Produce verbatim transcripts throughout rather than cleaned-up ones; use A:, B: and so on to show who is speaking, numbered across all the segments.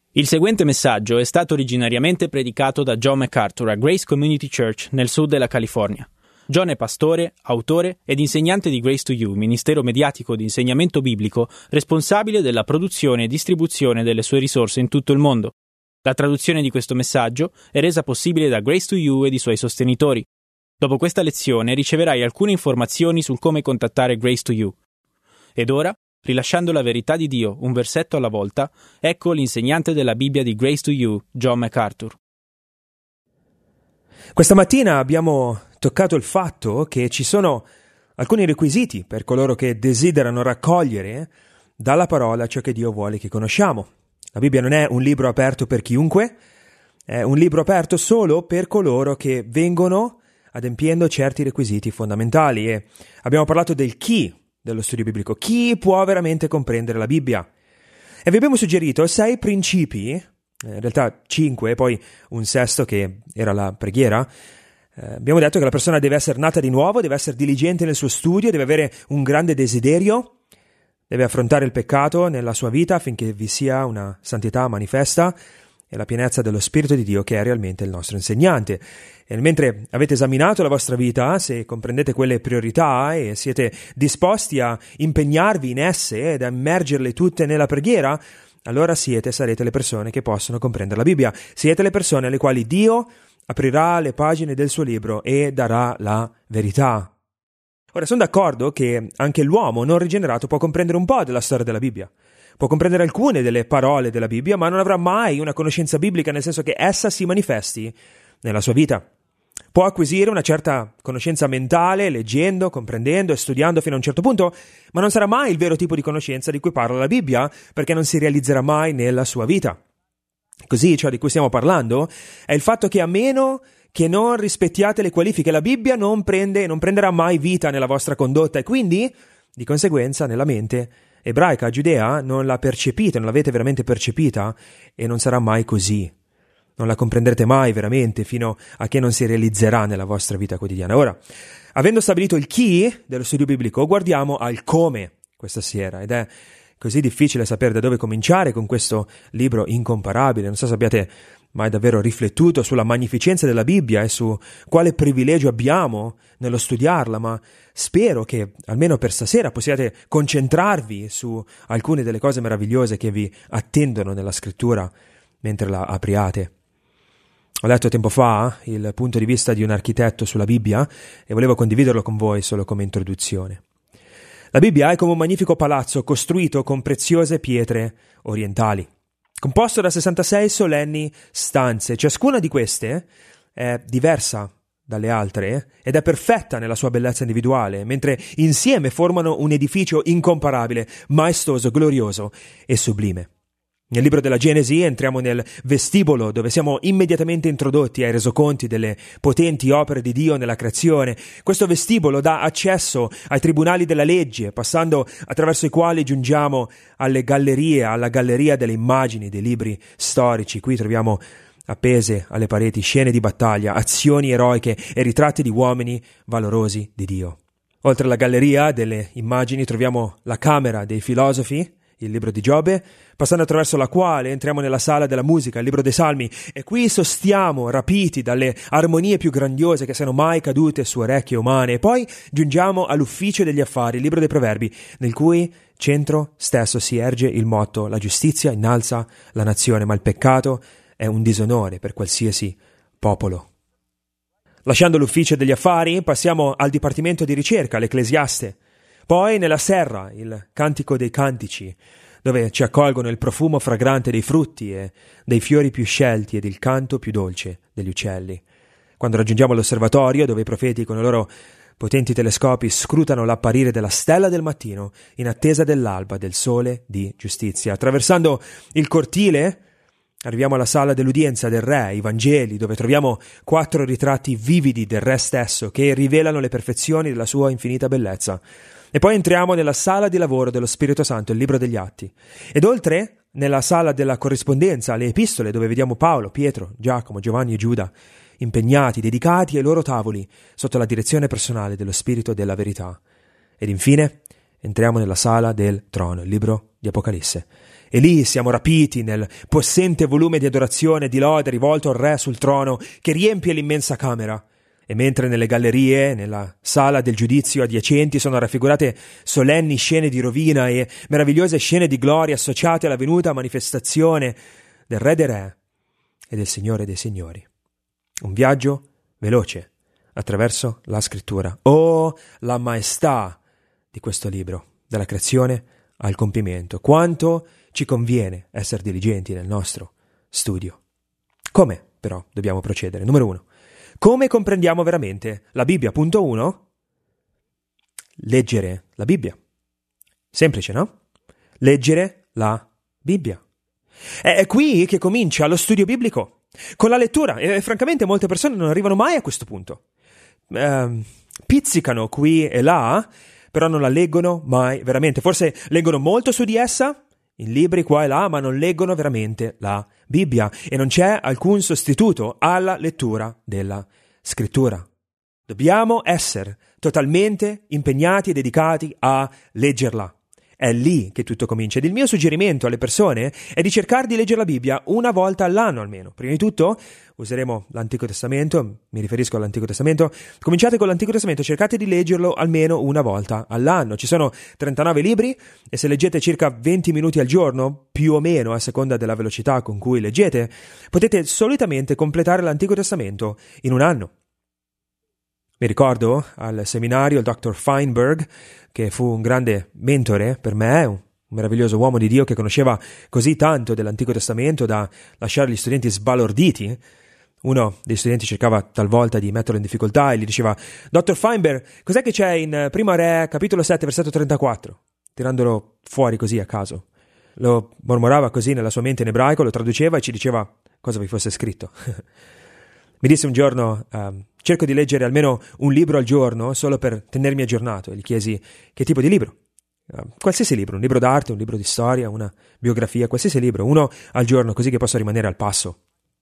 A: Il seguente messaggio è stato originariamente predicato da John MacArthur a Grace Community Church nel sud della California. John è pastore, autore ed insegnante di Grace to You, ministero mediatico di insegnamento biblico responsabile della produzione e distribuzione delle sue risorse in tutto il mondo. La traduzione di questo messaggio è resa possibile da Grace to You ed i suoi sostenitori. Dopo questa lezione riceverai alcune informazioni sul come contattare Grace to You. Ed ora, rilasciando la verità di Dio un versetto alla volta, ecco l'insegnante della Bibbia di Grace to You, John MacArthur.
B: Questa mattina abbiamo toccato il fatto che ci sono alcuni requisiti per coloro che desiderano raccogliere dalla parola ciò che Dio vuole che conosciamo. La Bibbia non è un libro aperto per chiunque, è un libro aperto solo per coloro che vengono adempiendo certi requisiti fondamentali. E abbiamo parlato del chi dello studio biblico, chi può veramente comprendere la Bibbia. E vi abbiamo suggerito sei principi, in realtà cinque, e poi un sesto che era la preghiera. Eh, abbiamo detto che la persona deve essere nata di nuovo, deve essere diligente nel suo studio, deve avere un grande desiderio, deve affrontare il peccato nella sua vita affinché vi sia una santità manifesta e la pienezza dello Spirito di Dio che è realmente il nostro insegnante. E mentre avete esaminato la vostra vita, se comprendete quelle priorità e siete disposti a impegnarvi in esse ed a immergerle tutte nella preghiera, allora siete, sarete le persone che possono comprendere la Bibbia. Siete le persone alle quali Dio aprirà le pagine del suo libro e darà la verità. Ora, sono d'accordo che anche l'uomo non rigenerato può comprendere un po' della storia della Bibbia. Può comprendere alcune delle parole della Bibbia, ma non avrà mai una conoscenza biblica, nel senso che essa si manifesti nella sua vita. Può acquisire una certa conoscenza mentale, leggendo, comprendendo e studiando fino a un certo punto, ma non sarà mai il vero tipo di conoscenza di cui parla la Bibbia, perché non si realizzerà mai nella sua vita. Così, ciò di cui stiamo parlando è il fatto che a meno che non rispettiate le qualifiche, la Bibbia non prende, non prenderà mai vita nella vostra condotta e quindi, di conseguenza, nella mente ebraica, giudea, non la percepite, non l'avete veramente percepita e non sarà mai così. Non la comprenderete mai veramente fino a che non si realizzerà nella vostra vita quotidiana. Ora, avendo stabilito il chi dello studio biblico, guardiamo al come questa sera ed è così difficile sapere da dove cominciare con questo libro incomparabile. Non so se abbiate mai davvero riflettuto sulla magnificenza della Bibbia e su quale privilegio abbiamo nello studiarla, ma spero che almeno per stasera possiate concentrarvi su alcune delle cose meravigliose che vi attendono nella scrittura mentre la apriate. Ho letto tempo fa il punto di vista di un architetto sulla Bibbia e volevo condividerlo con voi solo come introduzione. La Bibbia è come un magnifico palazzo costruito con preziose pietre orientali, composto da sessantasei solenni stanze. Ciascuna di queste è diversa dalle altre ed è perfetta nella sua bellezza individuale, mentre insieme formano un edificio incomparabile, maestoso, glorioso e sublime. Nel libro della Genesi entriamo nel vestibolo dove siamo immediatamente introdotti ai resoconti delle potenti opere di Dio nella creazione. Questo vestibolo dà accesso ai tribunali della legge, passando attraverso i quali giungiamo alle gallerie, alla galleria delle immagini dei libri storici. Qui troviamo appese alle pareti scene di battaglia, azioni eroiche e ritratti di uomini valorosi di Dio. Oltre alla galleria delle immagini troviamo la camera dei filosofi, il libro di Giobbe, passando attraverso la quale entriamo nella sala della musica, il libro dei Salmi, e qui sostiamo rapiti dalle armonie più grandiose che siano mai cadute su orecchie umane, e poi giungiamo all'ufficio degli affari, il libro dei Proverbi, nel cui centro stesso si erge il motto: la giustizia innalza la nazione, ma il peccato è un disonore per qualsiasi popolo. Lasciando l'ufficio degli affari, passiamo al dipartimento di ricerca, l'Ecclesiaste. Poi nella serra, il Cantico dei Cantici, dove ci accolgono il profumo fragrante dei frutti e dei fiori più scelti ed il canto più dolce degli uccelli. Quando raggiungiamo l'osservatorio, dove i profeti con i loro potenti telescopi scrutano l'apparire della stella del mattino in attesa dell'alba del sole di giustizia. Attraversando il cortile, arriviamo alla sala dell'udienza del re, i Vangeli, dove troviamo quattro ritratti vividi del re stesso che rivelano le perfezioni della sua infinita bellezza. E poi entriamo nella sala di lavoro dello Spirito Santo, il libro degli Atti. Ed oltre, nella sala della corrispondenza, le epistole, dove vediamo Paolo, Pietro, Giacomo, Giovanni e Giuda, impegnati, dedicati ai loro tavoli, sotto la direzione personale dello Spirito della verità. Ed infine, entriamo nella sala del trono, il libro di Apocalisse. E lì siamo rapiti nel possente volume di adorazione di lode rivolto al Re sul trono che riempie l'immensa camera. E mentre nelle gallerie, nella sala del giudizio adiacenti, sono raffigurate solenni scene di rovina e meravigliose scene di gloria associate alla venuta manifestazione del Re dei Re e del Signore dei Signori. Un viaggio veloce attraverso la scrittura. Oh, la maestà di questo libro, dalla creazione al compimento. Quanto ci conviene essere diligenti nel nostro studio. Come, però, dobbiamo procedere? Numero uno. Come comprendiamo veramente la Bibbia? Punto uno. Leggere la Bibbia. Semplice, no? Leggere la Bibbia. È qui che comincia lo studio biblico, con la lettura, e francamente molte persone non arrivano mai a questo punto. Eh, pizzicano qui e là, però non la leggono mai veramente. Forse leggono molto su di essa, in libri qua e là, ma non leggono veramente la Bibbia, e non c'è alcun sostituto alla lettura della Scrittura. Dobbiamo essere totalmente impegnati e dedicati a leggerla. È lì che tutto comincia. Ed il mio suggerimento alle persone è di cercare di leggere la Bibbia una volta all'anno almeno. Prima di tutto useremo l'Antico Testamento, mi riferisco all'Antico Testamento. Cominciate con l'Antico Testamento, cercate di leggerlo almeno una volta all'anno. Ci sono trentanove libri e se leggete circa venti minuti al giorno, più o meno a seconda della velocità con cui leggete, potete solitamente completare l'Antico Testamento in un anno. Mi ricordo al seminario il dottor Feinberg, che fu un grande mentore per me, un meraviglioso uomo di Dio che conosceva così tanto dell'Antico Testamento da lasciare gli studenti sbalorditi. Uno dei studenti cercava talvolta di metterlo in difficoltà e gli diceva: dottor Feinberg, cos'è che c'è in Primo Re, capitolo sette, versetto trentaquattro? Tirandolo fuori così a caso. Lo mormorava così nella sua mente in ebraico, lo traduceva e ci diceva cosa vi fosse scritto. Mi disse un giorno, uh, cerco di leggere almeno un libro al giorno solo per tenermi aggiornato, e gli chiesi che tipo di libro. Uh, qualsiasi libro, un libro d'arte, un libro di storia, una biografia, qualsiasi libro, uno al giorno, così che possa rimanere al passo.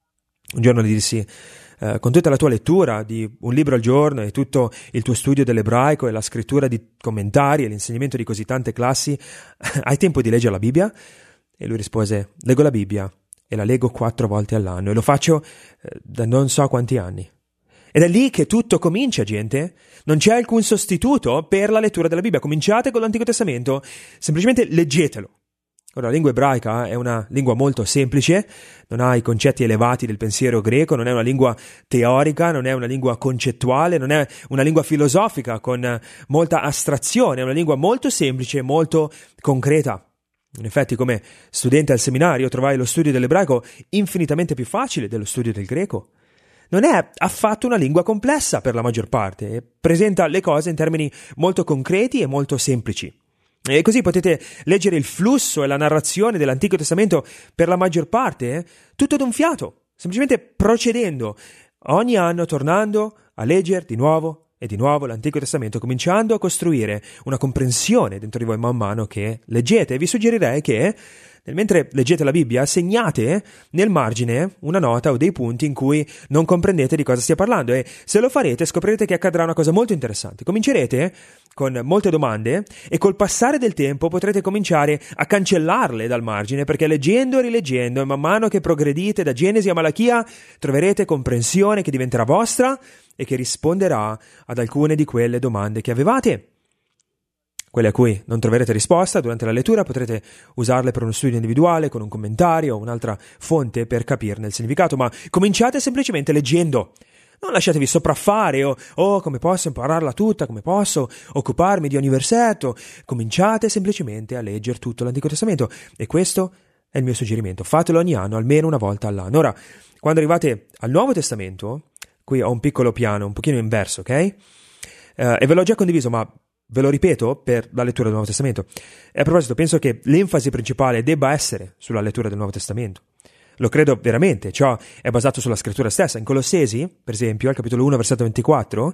B: Un giorno gli dissi, uh, con tutta la tua lettura di un libro al giorno e tutto il tuo studio dell'ebraico e la scrittura di commentari e l'insegnamento di così tante classi, hai tempo di leggere la Bibbia? E lui rispose, leggo la Bibbia e la leggo quattro volte all'anno e lo faccio eh, da non so quanti anni. Ed è lì che tutto comincia, gente. Non c'è alcun sostituto per la lettura della Bibbia. Cominciate con l'Antico Testamento, semplicemente leggetelo. Ora, la lingua ebraica è una lingua molto semplice, non ha i concetti elevati del pensiero greco, non è una lingua teorica, non è una lingua concettuale, non è una lingua filosofica con molta astrazione, è una lingua molto semplice, molto concreta. In effetti, come studente al seminario, trovai lo studio dell'ebraico infinitamente più facile dello studio del greco. Non è affatto una lingua complessa per la maggior parte, e presenta le cose in termini molto concreti e molto semplici. E così potete leggere il flusso e la narrazione dell'Antico Testamento per la maggior parte, eh, tutto d'un fiato, semplicemente procedendo, ogni anno tornando a leggere di nuovo e di nuovo l'Antico Testamento, cominciando a costruire una comprensione dentro di voi man mano che leggete. E vi suggerirei che, mentre leggete la Bibbia, segnate nel margine una nota o dei punti in cui non comprendete di cosa stia parlando, e se lo farete scoprirete che accadrà una cosa molto interessante. Comincerete con molte domande e col passare del tempo potrete cominciare a cancellarle dal margine, perché leggendo e rileggendo e man mano che progredite da Genesi a Malachia troverete comprensione che diventerà vostra e che risponderà ad alcune di quelle domande che avevate. Quelle a cui non troverete risposta durante la lettura potrete usarle per uno studio individuale, con un commentario o un'altra fonte per capirne il significato, ma cominciate semplicemente leggendo. Non lasciatevi sopraffare o oh, come posso impararla tutta, come posso occuparmi di ogni versetto. Cominciate semplicemente a leggere tutto l'Antico Testamento, e questo è il mio suggerimento. Fatelo ogni anno, almeno una volta all'anno. Ora, quando arrivate al Nuovo Testamento, qui ho un piccolo piano, un pochino inverso, ok? Uh, e ve l'ho già condiviso, ma ve lo ripeto per la lettura del Nuovo Testamento. E a proposito, penso che l'enfasi principale debba essere sulla lettura del Nuovo Testamento. Lo credo veramente, ciò è basato sulla scrittura stessa. In Colossesi, per esempio, al capitolo uno, versetto ventiquattro,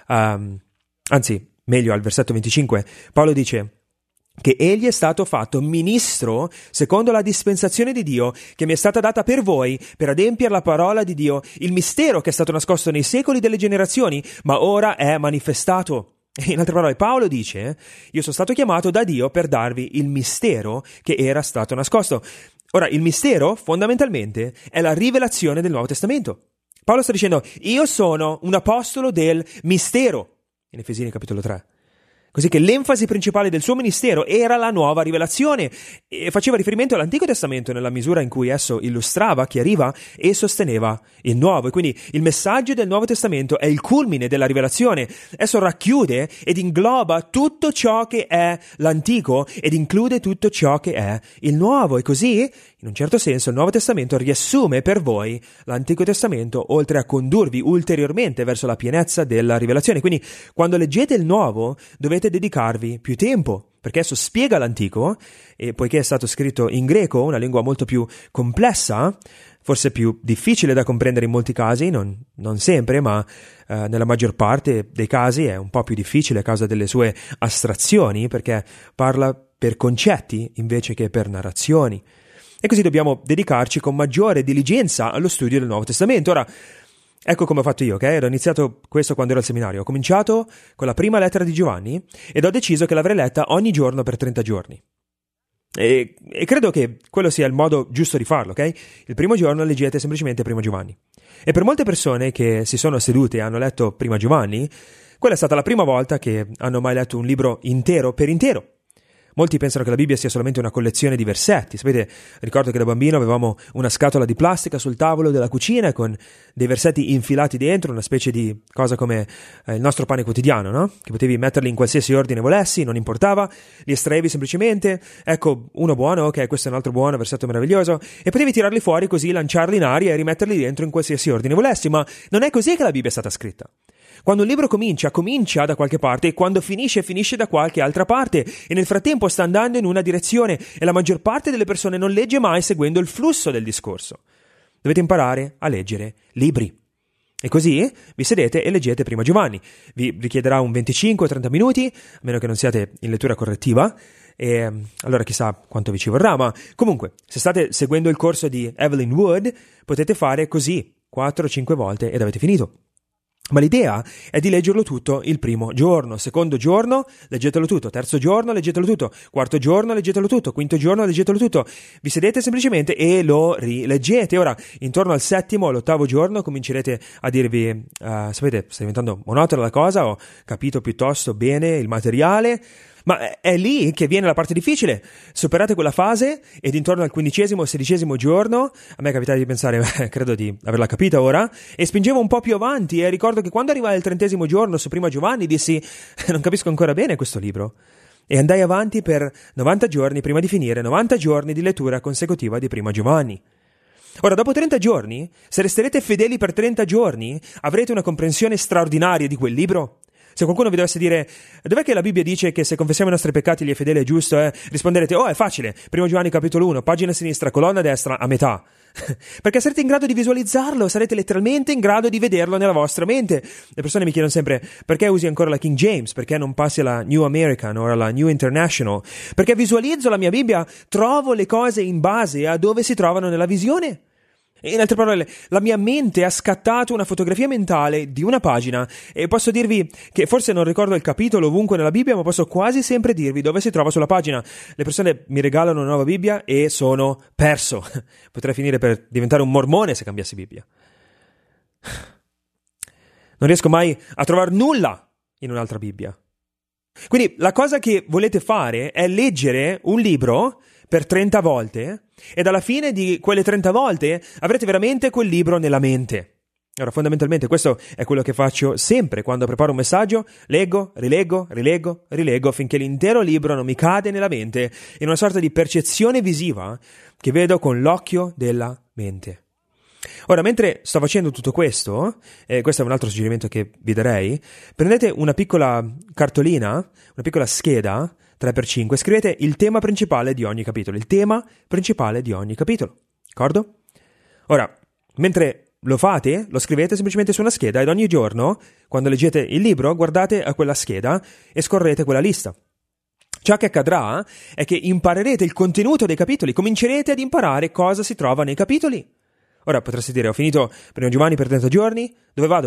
B: um, anzi, meglio, al versetto venticinque, Paolo dice che egli è stato fatto ministro secondo la dispensazione di Dio che mi è stata data per voi, per adempiere la parola di Dio, il mistero che è stato nascosto nei secoli delle generazioni, ma ora è manifestato. In altre parole, Paolo dice: io sono stato chiamato da Dio per darvi il mistero che era stato nascosto. Ora, il mistero, fondamentalmente, è la rivelazione del Nuovo Testamento. Paolo sta dicendo: io sono un apostolo del mistero, in Efesini capitolo tre. Così che l'enfasi principale del suo ministero era la nuova rivelazione e faceva riferimento all'Antico Testamento nella misura in cui esso illustrava, chiariva e sosteneva il Nuovo. E quindi il messaggio del Nuovo Testamento è il culmine della rivelazione. Esso racchiude ed ingloba tutto ciò che è l'Antico ed include tutto ciò che è il Nuovo. E così, in un certo senso, il Nuovo Testamento riassume per voi l'Antico Testamento, oltre a condurvi ulteriormente verso la pienezza della rivelazione. Quindi, quando leggete il Nuovo, dovete dedicarvi più tempo, perché esso spiega l'Antico, e poiché è stato scritto in greco, una lingua molto più complessa, forse più difficile da comprendere in molti casi, non, non sempre, ma eh, nella maggior parte dei casi è un po' più difficile a causa delle sue astrazioni, perché parla per concetti invece che per narrazioni. E così dobbiamo dedicarci con maggiore diligenza allo studio del Nuovo Testamento. Ora, ecco come ho fatto io, ok? Ero iniziato questo quando ero al seminario. Ho cominciato con la prima lettera di Giovanni ed ho deciso che l'avrei letta ogni giorno per trenta giorni. E, e credo che quello sia il modo giusto di farlo, ok? Il primo giorno leggete semplicemente primo Giovanni. E per molte persone che si sono sedute e hanno letto prima Giovanni, quella è stata la prima volta che hanno mai letto un libro intero per intero. Molti pensano che la Bibbia sia solamente una collezione di versetti. Sapete, ricordo che da bambino avevamo una scatola di plastica sul tavolo della cucina con dei versetti infilati dentro, una specie di cosa come eh, il nostro pane quotidiano, no? Che potevi metterli in qualsiasi ordine volessi, non importava, li estraevi semplicemente, ecco, uuno buono, ok, questo è un altro buono, versetto meraviglioso, e potevi tirarli fuori così, lanciarli in aria e rimetterli dentro in qualsiasi ordine volessi, ma non è così che la Bibbia è stata scritta. Quando un libro comincia, comincia da qualche parte e quando finisce, finisce da qualche altra parte e nel frattempo sta andando in una direzione e la maggior parte delle persone non legge mai seguendo il flusso del discorso. Dovete imparare a leggere libri. E così vi sedete e leggete prima Giovanni. Vi richiederà un venticinque trenta minuti, a meno che non siate in lettura correttiva, e allora chissà quanto vi ci vorrà, ma comunque, se state seguendo il corso di Evelyn Wood, potete fare così quattro cinque volte ed avete finito. Ma l'idea è di leggerlo tutto il primo giorno, secondo giorno leggetelo tutto, terzo giorno leggetelo tutto, quarto giorno leggetelo tutto, quinto giorno leggetelo tutto. Vi sedete semplicemente e lo rileggete. Ora, intorno al settimo o all'ottavo giorno comincerete a dirvi, uh, sapete, sta diventando monotona la cosa, ho capito piuttosto bene il materiale, ma è lì che viene la parte difficile. Superate quella fase ed intorno al quindicesimo o sedicesimo giorno, a me è capitato di pensare, beh, credo di averla capita ora, e spingevo un po' più avanti e ricordo che quando arrivai al trentesimo giorno su prima Giovanni dissi, non capisco ancora bene questo libro. E andai avanti per novanta giorni prima di finire novanta giorni di lettura consecutiva di prima Giovanni. Ora, dopo trenta giorni, se resterete fedeli per trenta giorni, avrete una comprensione straordinaria di quel libro. Se qualcuno vi dovesse dire, dov'è che la Bibbia dice che se confessiamo i nostri peccati gli è fedele e giusto, eh? Risponderete, oh, è facile, primo Giovanni capitolo uno, pagina sinistra, colonna destra, a metà. Perché sarete in grado di visualizzarlo, sarete letteralmente in grado di vederlo nella vostra mente. Le persone mi chiedono sempre, perché usi ancora la King James? Perché non passi alla New American o alla New International? Perché visualizzo la mia Bibbia, trovo le cose in base a dove si trovano nella visione. In altre parole, la mia mente ha scattato una fotografia mentale di una pagina e posso dirvi che forse non ricordo il capitolo ovunque nella Bibbia, ma posso quasi sempre dirvi dove si trova sulla pagina. Le persone mi regalano una nuova Bibbia e sono perso. Potrei finire per diventare un mormone se cambiassi Bibbia. Non riesco mai a trovare nulla in un'altra Bibbia. Quindi la cosa che volete fare è leggere un libro per trenta volte ed alla fine di quelle trenta volte avrete veramente quel libro nella mente. Ora, fondamentalmente questo è quello che faccio sempre quando preparo un messaggio, leggo, rileggo, rileggo, rileggo finché l'intero libro non mi cade nella mente in una sorta di percezione visiva che vedo con l'occhio della mente. Ora, mentre sto facendo tutto questo, e questo è un altro suggerimento che vi darei, prendete una piccola cartolina, una piccola scheda, tre per cinque, scrivete il tema principale di ogni capitolo, il tema principale di ogni capitolo, d'accordo? Ora, mentre lo fate, lo scrivete semplicemente su una scheda ed ogni giorno, quando leggete il libro, guardate a quella scheda e scorrete quella lista. Ciò che accadrà è che imparerete il contenuto dei capitoli, comincerete ad imparare cosa si trova nei capitoli. Ora potreste dire, ho finito primo Giovanni per trenta giorni, dove vado ora?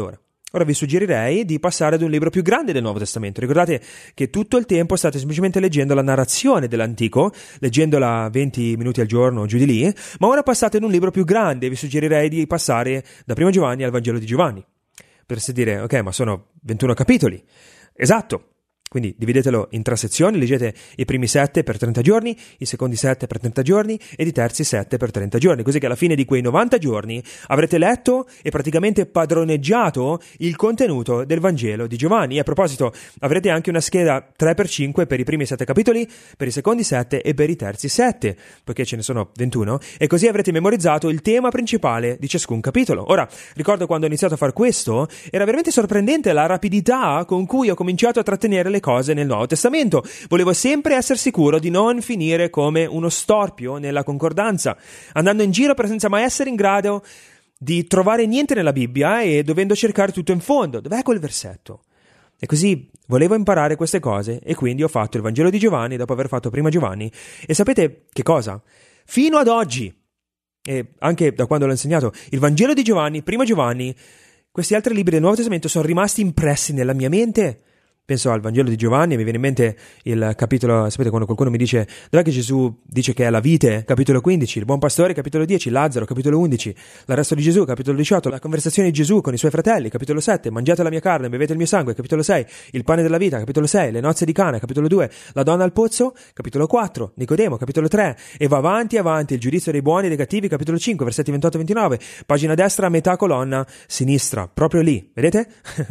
B: ora vi suggerirei di passare ad un libro più grande del Nuovo Testamento. Ricordate che tutto il tempo state semplicemente leggendo la narrazione dell'Antico, leggendola venti minuti al giorno, giù di lì, ma ora passate ad un libro più grande. Vi suggerirei di passare da Primo Giovanni al Vangelo di Giovanni. Potreste dire, ok, ma sono ventuno capitoli. Esatto. Quindi dividetelo in tre sezioni, leggete i primi sette per trenta giorni, i secondi sette per trenta giorni ed i terzi sette per trenta giorni, così che alla fine di quei novanta giorni avrete letto e praticamente padroneggiato il contenuto del Vangelo di Giovanni. E a proposito, avrete anche una scheda tre per cinque per i primi sette capitoli, per i secondi sette e per i terzi sette, poiché ce ne sono ventuno, e così avrete memorizzato il tema principale di ciascun capitolo. Ora, ricordo quando ho iniziato a fare questo, era veramente sorprendente la rapidità con cui ho cominciato a trattenere le cose nel Nuovo Testamento. Volevo sempre essere sicuro di non finire come uno storpio nella concordanza, andando in giro per senza mai essere in grado di trovare niente nella Bibbia e dovendo cercare tutto in fondo. Dov'è quel versetto? E così volevo imparare queste cose e quindi ho fatto il Vangelo di Giovanni dopo aver fatto prima Giovanni. E sapete che cosa? Fino ad oggi, e anche da quando l'ho insegnato, il Vangelo di Giovanni, prima Giovanni, questi altri libri del Nuovo Testamento sono rimasti impressi nella mia mente. Penso al Vangelo di Giovanni e mi viene in mente il capitolo, sapete, quando qualcuno mi dice dov'è che Gesù dice che è la vite, capitolo quindici, il buon pastore, capitolo dieci, Lazzaro, capitolo undici, l'arresto di Gesù, capitolo diciotto, la conversazione di Gesù con i suoi fratelli, capitolo sette, mangiate la mia carne, bevete il mio sangue, capitolo sei, il pane della vita, capitolo sei, le nozze di Cana, capitolo due, la donna al pozzo, capitolo quattro, Nicodemo, capitolo tre, e va avanti avanti il giudizio dei buoni e dei cattivi, capitolo cinque, versetti ventotto ventinove, pagina destra, metà colonna sinistra, proprio lì, vedete?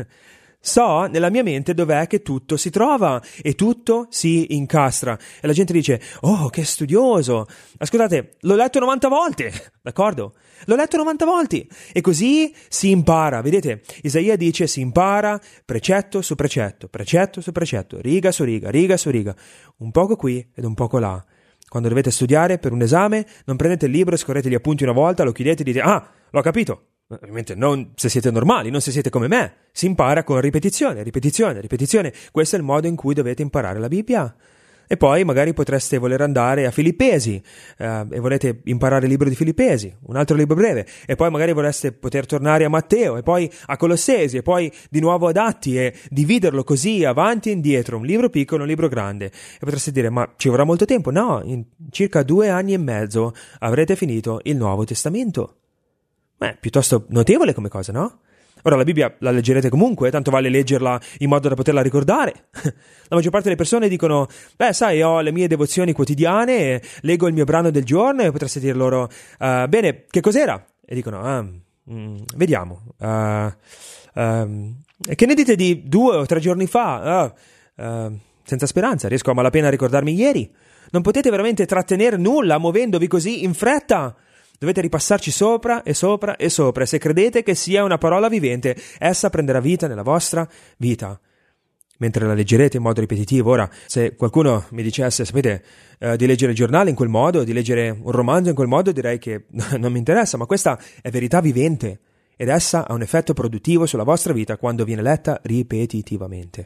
B: So nella mia mente dov'è che tutto si trova e tutto si incastra e la gente dice oh che studioso, ascoltate, l'ho letto novanta volte, d'accordo? L'ho letto novanta volte e così si impara, vedete? Isaia dice si impara precetto su precetto, precetto su precetto, riga su riga, riga su riga, un poco qui ed un poco là. Quando dovete studiare per un esame non prendete il libro e scorrete gli appunti una volta, lo chiudete e dite ah, l'ho capito. Ovviamente non se siete normali, non se siete come me. Si impara con ripetizione, ripetizione, ripetizione. Questo è il modo in cui dovete imparare la Bibbia. E poi magari potreste voler andare a Filippesi eh, e volete imparare il libro di Filippesi, un altro libro breve, e poi magari vorreste poter tornare a Matteo e poi a Colossesi e poi di nuovo ad Atti e dividerlo così avanti e indietro, un libro piccolo, un libro grande. E potreste dire ma ci vorrà molto tempo? No, in circa due anni e mezzo avrete finito il Nuovo Testamento. Beh, piuttosto notevole come cosa, no? Ora la Bibbia la leggerete comunque, tanto vale leggerla in modo da poterla ricordare. La maggior parte delle persone dicono, beh sai, ho le mie devozioni quotidiane, leggo il mio brano del giorno e potreste dire loro, uh, bene, che cos'era? E dicono, ah, mm, vediamo, uh, uh, che ne dite di due o tre giorni fa? Uh, uh, senza speranza, riesco a malapena a ricordarmi ieri. Non potete veramente trattenere nulla muovendovi così in fretta. Dovete ripassarci sopra e sopra e sopra e se credete che sia una parola vivente, essa prenderà vita nella vostra vita. Mentre la leggerete in modo ripetitivo. Ora, se qualcuno mi dicesse, sapete, eh, di leggere il giornale in quel modo, di leggere un romanzo in quel modo, direi che non mi interessa, ma questa è verità vivente ed essa ha un effetto produttivo sulla vostra vita quando viene letta ripetitivamente.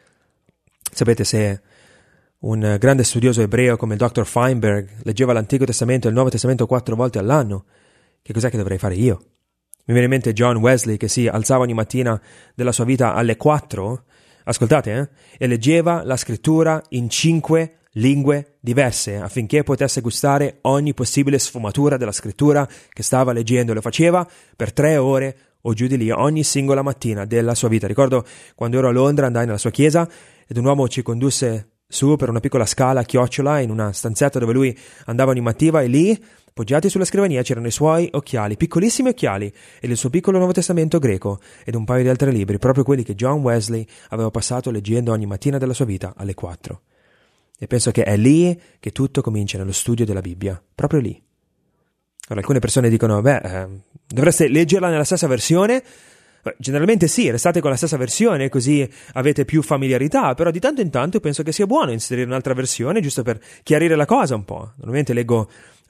B: Sapete, se un grande studioso ebreo come il dottor Feinberg leggeva l'Antico Testamento e il Nuovo Testamento quattro volte all'anno, che cos'è che dovrei fare io? Mi viene in mente John Wesley che si alzava ogni mattina della sua vita alle quattro, ascoltate, eh, e leggeva la scrittura in cinque lingue diverse affinché potesse gustare ogni possibile sfumatura della scrittura che stava leggendo. Lo faceva per tre ore o giù di lì ogni singola mattina della sua vita. Ricordo quando ero a Londra andai nella sua chiesa ed un uomo ci condusse su per una piccola scala a chiocciola in una stanzetta dove lui andava ogni mattina e lì, poggiati sulla scrivania, c'erano i suoi occhiali, piccolissimi occhiali, e il suo piccolo Nuovo Testamento greco ed un paio di altri libri, proprio quelli che John Wesley aveva passato leggendo ogni mattina della sua vita alle quattro. E penso che è lì che tutto comincia, nello studio della Bibbia, proprio lì. Ora, alcune persone dicono, beh, eh, dovreste leggerla nella stessa versione. Generalmente sì, restate con la stessa versione così avete più familiarità, però di tanto in tanto penso che sia buono inserire un'altra versione giusto per chiarire la cosa un po'. Normalmente leggo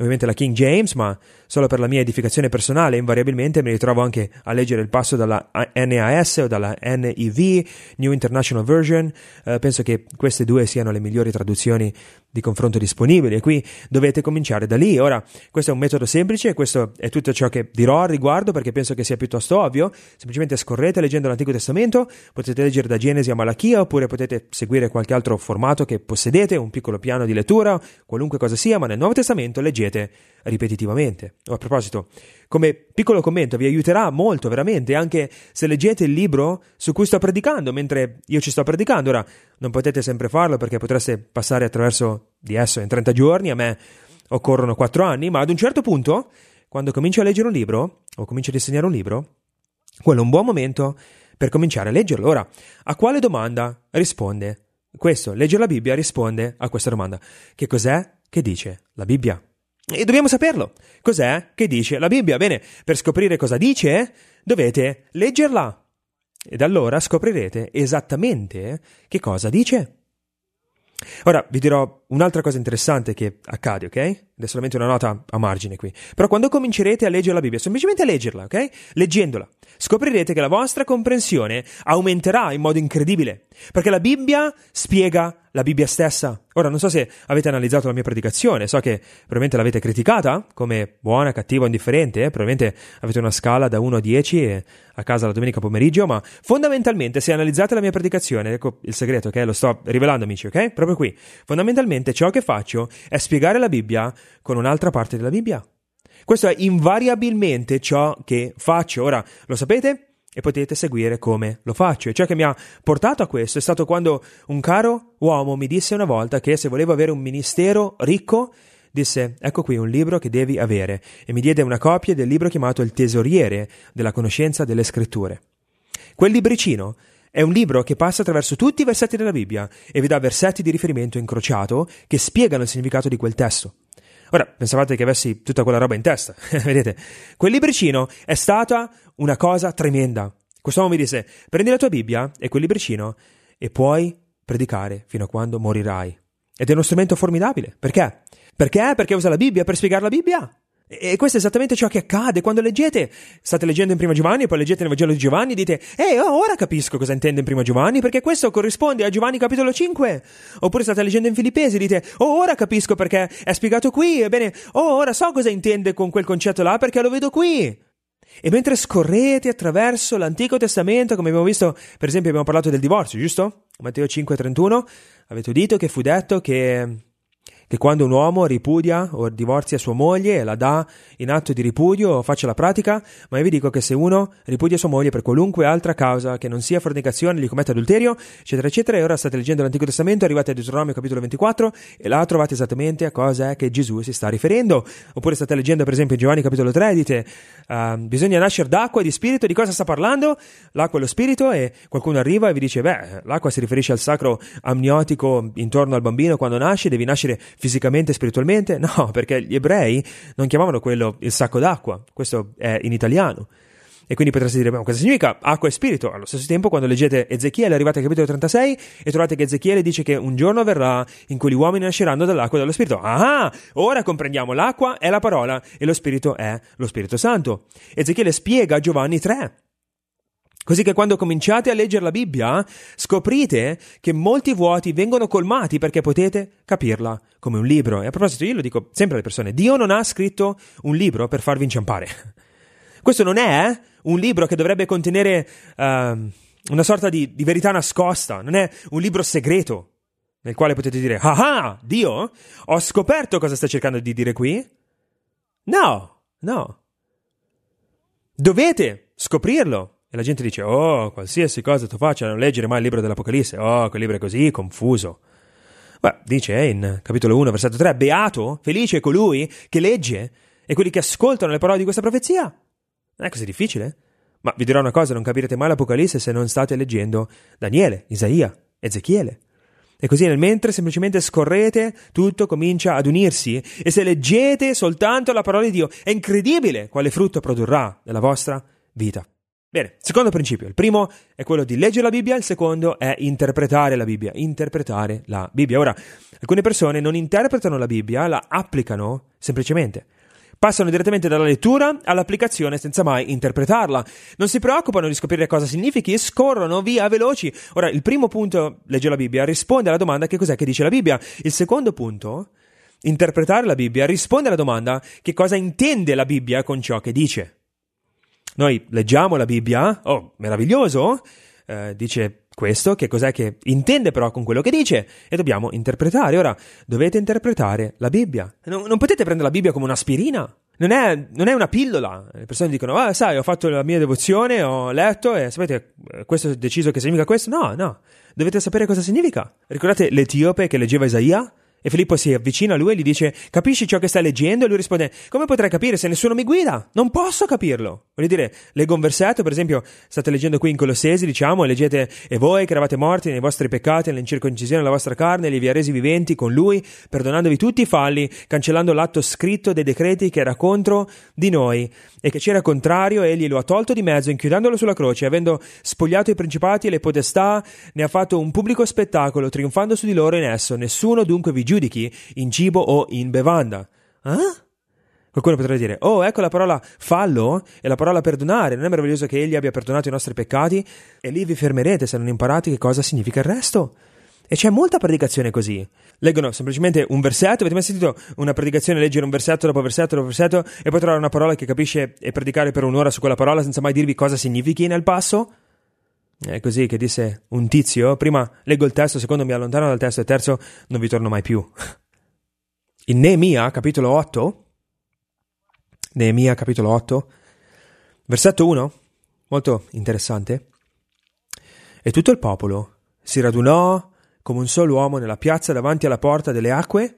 B: ovviamente la King James, ma solo per la mia edificazione personale invariabilmente mi ritrovo anche a leggere il passo dalla N A S o dalla N I V, New International Version. Eh, penso che queste due siano le migliori traduzioni di confronto disponibili e qui dovete cominciare da lì. Ora, questo è un metodo semplice e questo è tutto ciò che dirò al riguardo perché penso che sia piuttosto ovvio. Semplicemente scorrete leggendo l'Antico Testamento, potete leggere da Genesi a Malachia oppure potete seguire qualche altro formato che possedete, un piccolo piano di lettura, qualunque cosa sia, ma nel Nuovo Testamento leggete ripetitivamente. Oh, a proposito, come piccolo commento vi aiuterà molto veramente anche se leggete il libro su cui sto predicando mentre io ci sto predicando. Ora, non potete sempre farlo perché potreste passare attraverso di esso in trenta giorni, a me occorrono quattro anni, ma ad un certo punto, quando comincio a leggere un libro o comincio ad insegnare un libro, quello è un buon momento per cominciare a leggerlo. Ora, a quale domanda risponde questo? Leggere la Bibbia risponde a questa domanda. Che cos'è che dice la Bibbia? E dobbiamo saperlo. Cos'è che dice la Bibbia? Bene, per scoprire cosa dice, dovete leggerla. Ed allora scoprirete esattamente che cosa dice. Ora vi dirò un'altra cosa interessante che accade, ok? Ed è solamente una nota a margine qui. Però quando comincerete a leggere la Bibbia, semplicemente a leggerla, ok? Leggendola, scoprirete che la vostra comprensione aumenterà in modo incredibile, perché la Bibbia spiega la Bibbia stessa. Ora, non so se avete analizzato la mia predicazione, so che probabilmente l'avete criticata come buona, cattiva o indifferente, eh? Probabilmente avete una scala da uno a dieci e a casa la domenica pomeriggio, ma fondamentalmente se analizzate la mia predicazione, ecco il segreto, ok? Lo sto rivelando, amici, ok? Proprio qui. Fondamentalmente ciò che faccio è spiegare la Bibbia con un'altra parte della Bibbia. Questo è invariabilmente ciò che faccio. Ora, lo sapete? E potete seguire come lo faccio. E ciò che mi ha portato a questo è stato quando un caro uomo mi disse una volta che se volevo avere un ministero ricco, disse: ecco qui un libro che devi avere, e mi diede una copia del libro chiamato Il tesoriere della conoscenza delle scritture. Quel libricino è un libro che passa attraverso tutti i versetti della Bibbia e vi dà versetti di riferimento incrociato che spiegano il significato di quel testo. Ora, pensavate che avessi tutta quella roba in testa, vedete? Quel libricino è stata una cosa tremenda. Quest'uomo mi disse: prendi la tua Bibbia e quel libricino e puoi predicare fino a quando morirai. Ed è uno strumento formidabile. Perché? Perché? Perché usa la Bibbia per spiegare la Bibbia. E questo è esattamente ciò che accade quando leggete. State leggendo in Prima Giovanni e poi leggete nel Vangelo di Giovanni e dite: eh, oh, ora capisco cosa intende in Prima Giovanni, perché questo corrisponde a Giovanni capitolo cinque. Oppure state leggendo in Filippesi e dite: oh, ora capisco perché è spiegato qui. Ebbene, oh, ora so cosa intende con quel concetto là perché lo vedo qui. E mentre scorrete attraverso l'Antico Testamento, come abbiamo visto, per esempio abbiamo parlato del divorzio, giusto? Matteo cinque trentuno, avete udito che fu detto che... che quando un uomo ripudia o divorzia sua moglie e la dà in atto di ripudio o faccia la pratica, ma io vi dico che se uno ripudia sua moglie per qualunque altra causa che non sia fornicazione, gli commette adulterio, eccetera eccetera, e ora state leggendo l'Antico Testamento, arrivate a Deuteronomio capitolo ventiquattro e là trovate esattamente a cosa è che Gesù si sta riferendo. Oppure state leggendo per esempio Giovanni capitolo tre e dite uh, bisogna nascere d'acqua e di spirito. Di cosa sta parlando? L'acqua e lo spirito. E qualcuno arriva e vi dice: beh, l'acqua si riferisce al sacro amniotico intorno al bambino quando nasce, devi nascere fisicamente e spiritualmente? No, perché gli ebrei non chiamavano quello il sacco d'acqua, questo è in italiano. E quindi potreste dire: ma cosa significa acqua e spirito? Allo stesso tempo, quando leggete Ezechiele, arrivate al capitolo trentasei e trovate che Ezechiele dice che un giorno verrà in cui gli uomini nasceranno dall'acqua e dallo spirito. Ah, ora comprendiamo, l'acqua è la parola e lo spirito è lo Spirito Santo. Ezechiele spiega Giovanni tre. Così che quando cominciate a leggere la Bibbia, scoprite che molti vuoti vengono colmati perché potete capirla come un libro. E a proposito, io lo dico sempre alle persone: Dio non ha scritto un libro per farvi inciampare. Questo non è un libro che dovrebbe contenere uh, una sorta di, di verità nascosta, non è un libro segreto nel quale potete dire: ah, Dio, ho scoperto cosa sta cercando di dire qui. No, no. Dovete scoprirlo. E la gente dice: oh, qualsiasi cosa tu faccia, non leggere mai il libro dell'Apocalisse. Oh, quel libro è così confuso. Beh, dice in capitolo uno, versetto tre: beato, felice colui che legge e quelli che ascoltano le parole di questa profezia. Non è così difficile? Ma vi dirò una cosa: non capirete mai l'Apocalisse se non state leggendo Daniele, Isaia, Ezechiele. E così nel mentre semplicemente scorrete, tutto comincia ad unirsi. E se leggete soltanto la parola di Dio, è incredibile quale frutto produrrà nella vostra vita. Bene, secondo principio. Il primo è quello di leggere la Bibbia, il secondo è interpretare la Bibbia. Interpretare la Bibbia. Ora, alcune persone non interpretano la Bibbia, la applicano semplicemente. Passano direttamente dalla lettura all'applicazione senza mai interpretarla. Non si preoccupano di scoprire cosa significhi e scorrono via veloci. Ora, il primo punto, legge la Bibbia, risponde alla domanda che cos'è che dice la Bibbia. Il secondo punto, interpretare la Bibbia, risponde alla domanda che cosa intende la Bibbia con ciò che dice. Noi leggiamo la Bibbia, oh, meraviglioso, eh, dice questo, che cos'è che intende però con quello che dice, e dobbiamo interpretare. Ora, dovete interpretare la Bibbia. Non, non potete prendere la Bibbia come un'aspirina, non è, non è una pillola. Le persone dicono, ah, sai, ho fatto la mia devozione, ho letto, e sapete, questo ho deciso che significa questo. No, no, dovete sapere cosa significa. Ricordate l'etiope che leggeva Isaia? E Filippo si avvicina a lui e gli dice, capisci ciò che stai leggendo? E lui risponde, come potrei capire se nessuno mi guida? Non posso capirlo. Voglio dire, leggo un versetto, per esempio, state leggendo qui in Colossesi, diciamo, e leggete, e voi che eravate morti nei vostri peccati, nell'incirconcisione della vostra carne, li vi ha resi viventi con lui, perdonandovi tutti i falli, cancellando l'atto scritto dei decreti che era contro di noi, e che c'era contrario, egli lo ha tolto di mezzo, inchiudandolo sulla croce, avendo spogliato i principati e le potestà, ne ha fatto un pubblico spettacolo, trionfando su di loro in esso. Nessuno dunque vi giudichi in cibo o in bevanda. Eh? Qualcuno potrebbe dire, oh, ecco la parola fallo e la parola perdonare. Non è meraviglioso che egli abbia perdonato i nostri peccati? E lì vi fermerete se non imparate che cosa significa il resto. E c'è molta predicazione così. Leggono semplicemente un versetto. Avete mai sentito una predicazione leggere un versetto dopo versetto dopo versetto e poi trovare una parola che capisce e predicare per un'ora su quella parola senza mai dirvi cosa significhi nel passo? È così che disse un tizio, prima leggo il testo, secondo mi allontano dal testo e terzo non vi torno mai più. In Neemia, capitolo otto, Neemia, capitolo otto, versetto uno, molto interessante. E tutto il popolo si radunò come un solo uomo nella piazza davanti alla porta delle acque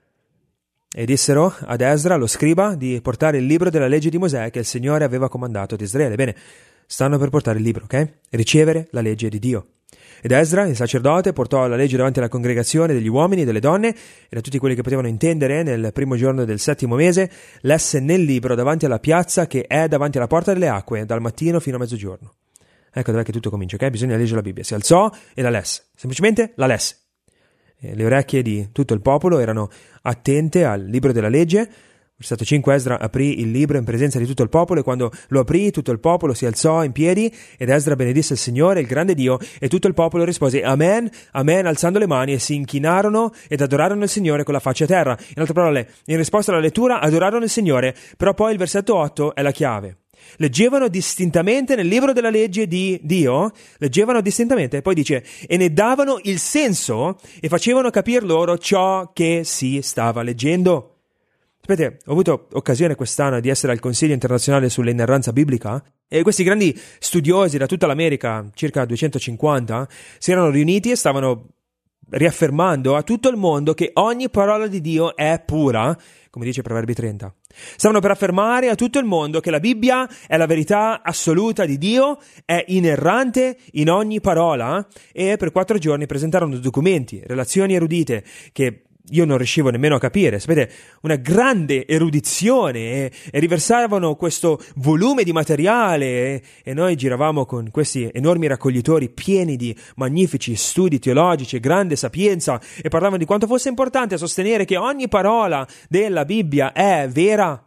B: e dissero ad Esdra, lo scriba, di portare il libro della legge di Mosè che il Signore aveva comandato ad Israele. Bene, stanno per portare il libro, ok? Ricevere la legge di Dio. Ed Esdra, il sacerdote, portò la legge davanti alla congregazione degli uomini e delle donne e da tutti quelli che potevano intendere nel primo giorno del settimo mese, lesse nel libro davanti alla piazza che è davanti alla porta delle acque, dal mattino fino a mezzogiorno. Ecco dov'è che tutto comincia, ok? Bisogna leggere la Bibbia. Si alzò e la lesse. Semplicemente la lesse. E le orecchie di tutto il popolo erano attente al libro della legge. Versetto cinque, Esdra aprì il libro in presenza di tutto il popolo e quando lo aprì tutto il popolo si alzò in piedi ed Esdra benedisse il Signore, il grande Dio, e tutto il popolo rispose Amen, Amen, alzando le mani, e si inchinarono ed adorarono il Signore con la faccia a terra. In altre parole, in risposta alla lettura adorarono il Signore, però poi il versetto otto è la chiave. Leggevano distintamente nel libro della legge di Dio, leggevano distintamente, e poi dice, e ne davano il senso e facevano capir loro ciò che si stava leggendo. Sapete, ho avuto occasione quest'anno di essere al Consiglio internazionale sull'inerranza biblica e questi grandi studiosi da tutta l'America, circa duecentocinquanta, si erano riuniti e stavano riaffermando a tutto il mondo che ogni parola di Dio è pura, come dice Proverbi trenta. Stavano per affermare a tutto il mondo che la Bibbia è la verità assoluta di Dio, è inerrante in ogni parola, e per quattro giorni presentarono documenti, relazioni erudite che io non riuscivo nemmeno a capire, sapete, una grande erudizione, e, e riversavano questo volume di materiale e, e noi giravamo con questi enormi raccoglitori pieni di magnifici studi teologici e grande sapienza e parlavano di quanto fosse importante sostenere che ogni parola della Bibbia è vera.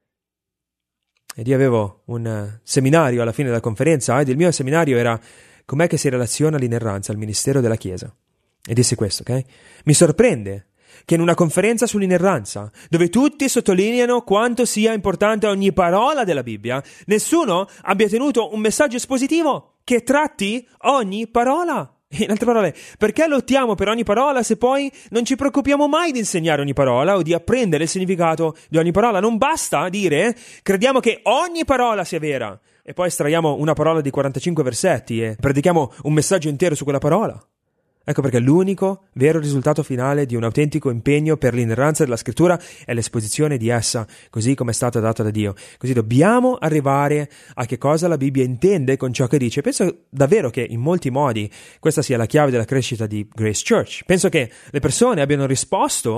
B: Ed io avevo un seminario alla fine della conferenza ed il mio seminario era com'è che si relaziona l'inerranza al ministero della Chiesa. E disse questo, ok? Mi sorprende che in una conferenza sull'inerranza, dove tutti sottolineano quanto sia importante ogni parola della Bibbia, nessuno abbia tenuto un messaggio espositivo che tratti ogni parola. In altre parole, perché lottiamo per ogni parola se poi non ci preoccupiamo mai di insegnare ogni parola o di apprendere il significato di ogni parola? Non basta dire crediamo che ogni parola sia vera e poi estraiamo una parola di quarantacinque versetti e predichiamo un messaggio intero su quella parola. Ecco perché l'unico vero risultato finale di un autentico impegno per l'inerranza della scrittura è l'esposizione di essa, così come è stata data da Dio. Così dobbiamo arrivare a che cosa la Bibbia intende con ciò che dice. Penso davvero che in molti modi questa sia la chiave della crescita di Grace Church. Penso che le persone abbiano risposto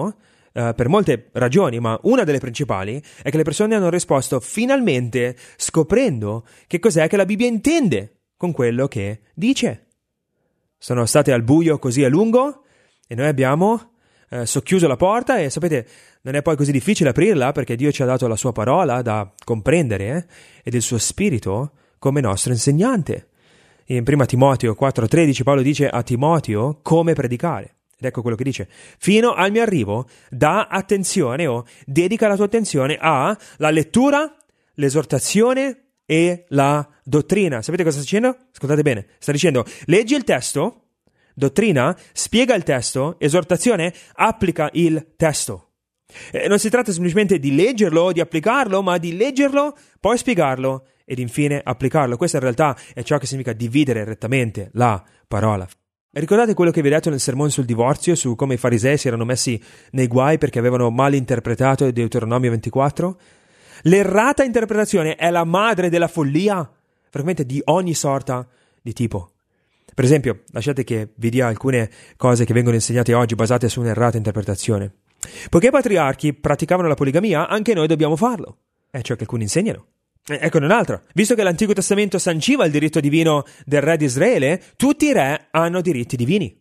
B: uh, per molte ragioni, ma una delle principali è che le persone hanno risposto finalmente scoprendo che cos'è che la Bibbia intende con quello che dice. Sono state al buio così a lungo e noi abbiamo uh, socchiuso la porta e sapete, non è poi così difficile aprirla perché Dio ci ha dato la sua parola da comprendere eh, ed il suo spirito come nostro insegnante. In prima Timoteo quattro tredici Paolo dice a Timoteo come predicare. Ed ecco quello che dice: fino al mio arrivo dà attenzione o dedica la tua attenzione alla lettura, l'esortazione e la dottrina. Sapete cosa sta dicendo? Ascoltate bene. Sta dicendo: leggi il testo, dottrina, spiega il testo, esortazione, applica il testo. Eh, non si tratta semplicemente di leggerlo o di applicarlo, ma di leggerlo, poi spiegarlo ed infine applicarlo. Questo in realtà è ciò che significa dividere rettamente la parola. E ricordate quello che vi ho detto nel sermone sul divorzio, su come i farisei si erano messi nei guai perché avevano mal interpretato Deuteronomio ventiquattro? L'errata interpretazione è la madre della follia, veramente di ogni sorta di tipo. Per esempio, lasciate che vi dia alcune cose che vengono insegnate oggi basate su un'errata interpretazione. Poiché i patriarchi praticavano la poligamia, anche noi dobbiamo farlo. È ciò che alcuni insegnano. Ecco un'altra. Visto che l'Antico Testamento sanciva il diritto divino del re di Israele, tutti i re hanno diritti divini.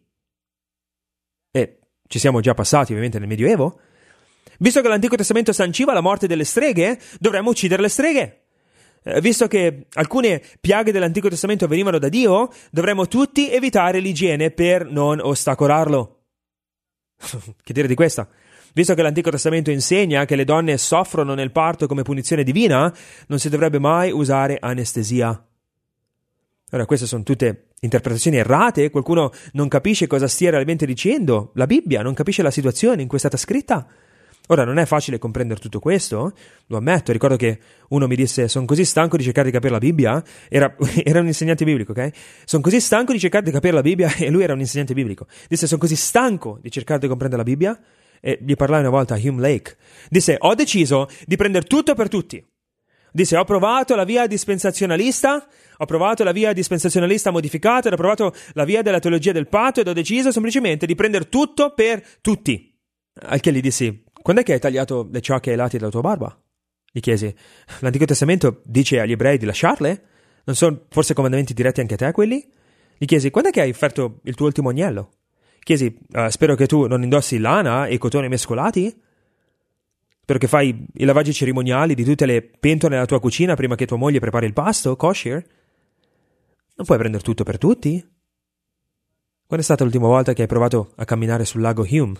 B: E ci siamo già passati ovviamente nel Medioevo. Visto che l'Antico Testamento sanciva la morte delle streghe, dovremmo uccidere le streghe. Eh, visto che alcune piaghe dell'Antico Testamento venivano da Dio, dovremmo tutti evitare l'igiene per non ostacolarlo. Che dire di questa? Visto che l'Antico Testamento insegna che le donne soffrono nel parto come punizione divina, non si dovrebbe mai usare anestesia. Ora, queste sono tutte interpretazioni errate, qualcuno non capisce cosa stia realmente dicendo la Bibbia, non capisce la situazione in cui è stata scritta. Ora, non è facile comprendere tutto questo, lo ammetto. Ricordo che uno mi disse: sono così stanco di cercare di capire la Bibbia. Era, era un insegnante biblico, ok? Sono così stanco di cercare di capire la Bibbia, e lui era un insegnante biblico. Disse: sono così stanco di cercare di comprendere la Bibbia. E gli parlai una volta a Hume Lake. Disse: ho deciso di prendere tutto per tutti. Disse: ho provato la via dispensazionalista, ho provato la via dispensazionalista modificata, ed ho provato la via della teologia del patto, ed ho deciso semplicemente di prendere tutto per tutti. Al che gli dissi: quando è che hai tagliato le ciocche ai lati della tua barba? Gli chiesi: l'Antico Testamento dice agli ebrei di lasciarle? Non sono forse comandamenti diretti anche a te quelli? Gli chiesi: quando è che hai offerto il tuo ultimo agnello? Chiesi: uh, spero che tu non indossi lana e cotone mescolati? Spero che fai i lavaggi cerimoniali di tutte le pentole nella tua cucina prima che tua moglie prepari il pasto, kosher? Non puoi prendere tutto per tutti? Quando è stata l'ultima volta che hai provato a camminare sul lago Hume?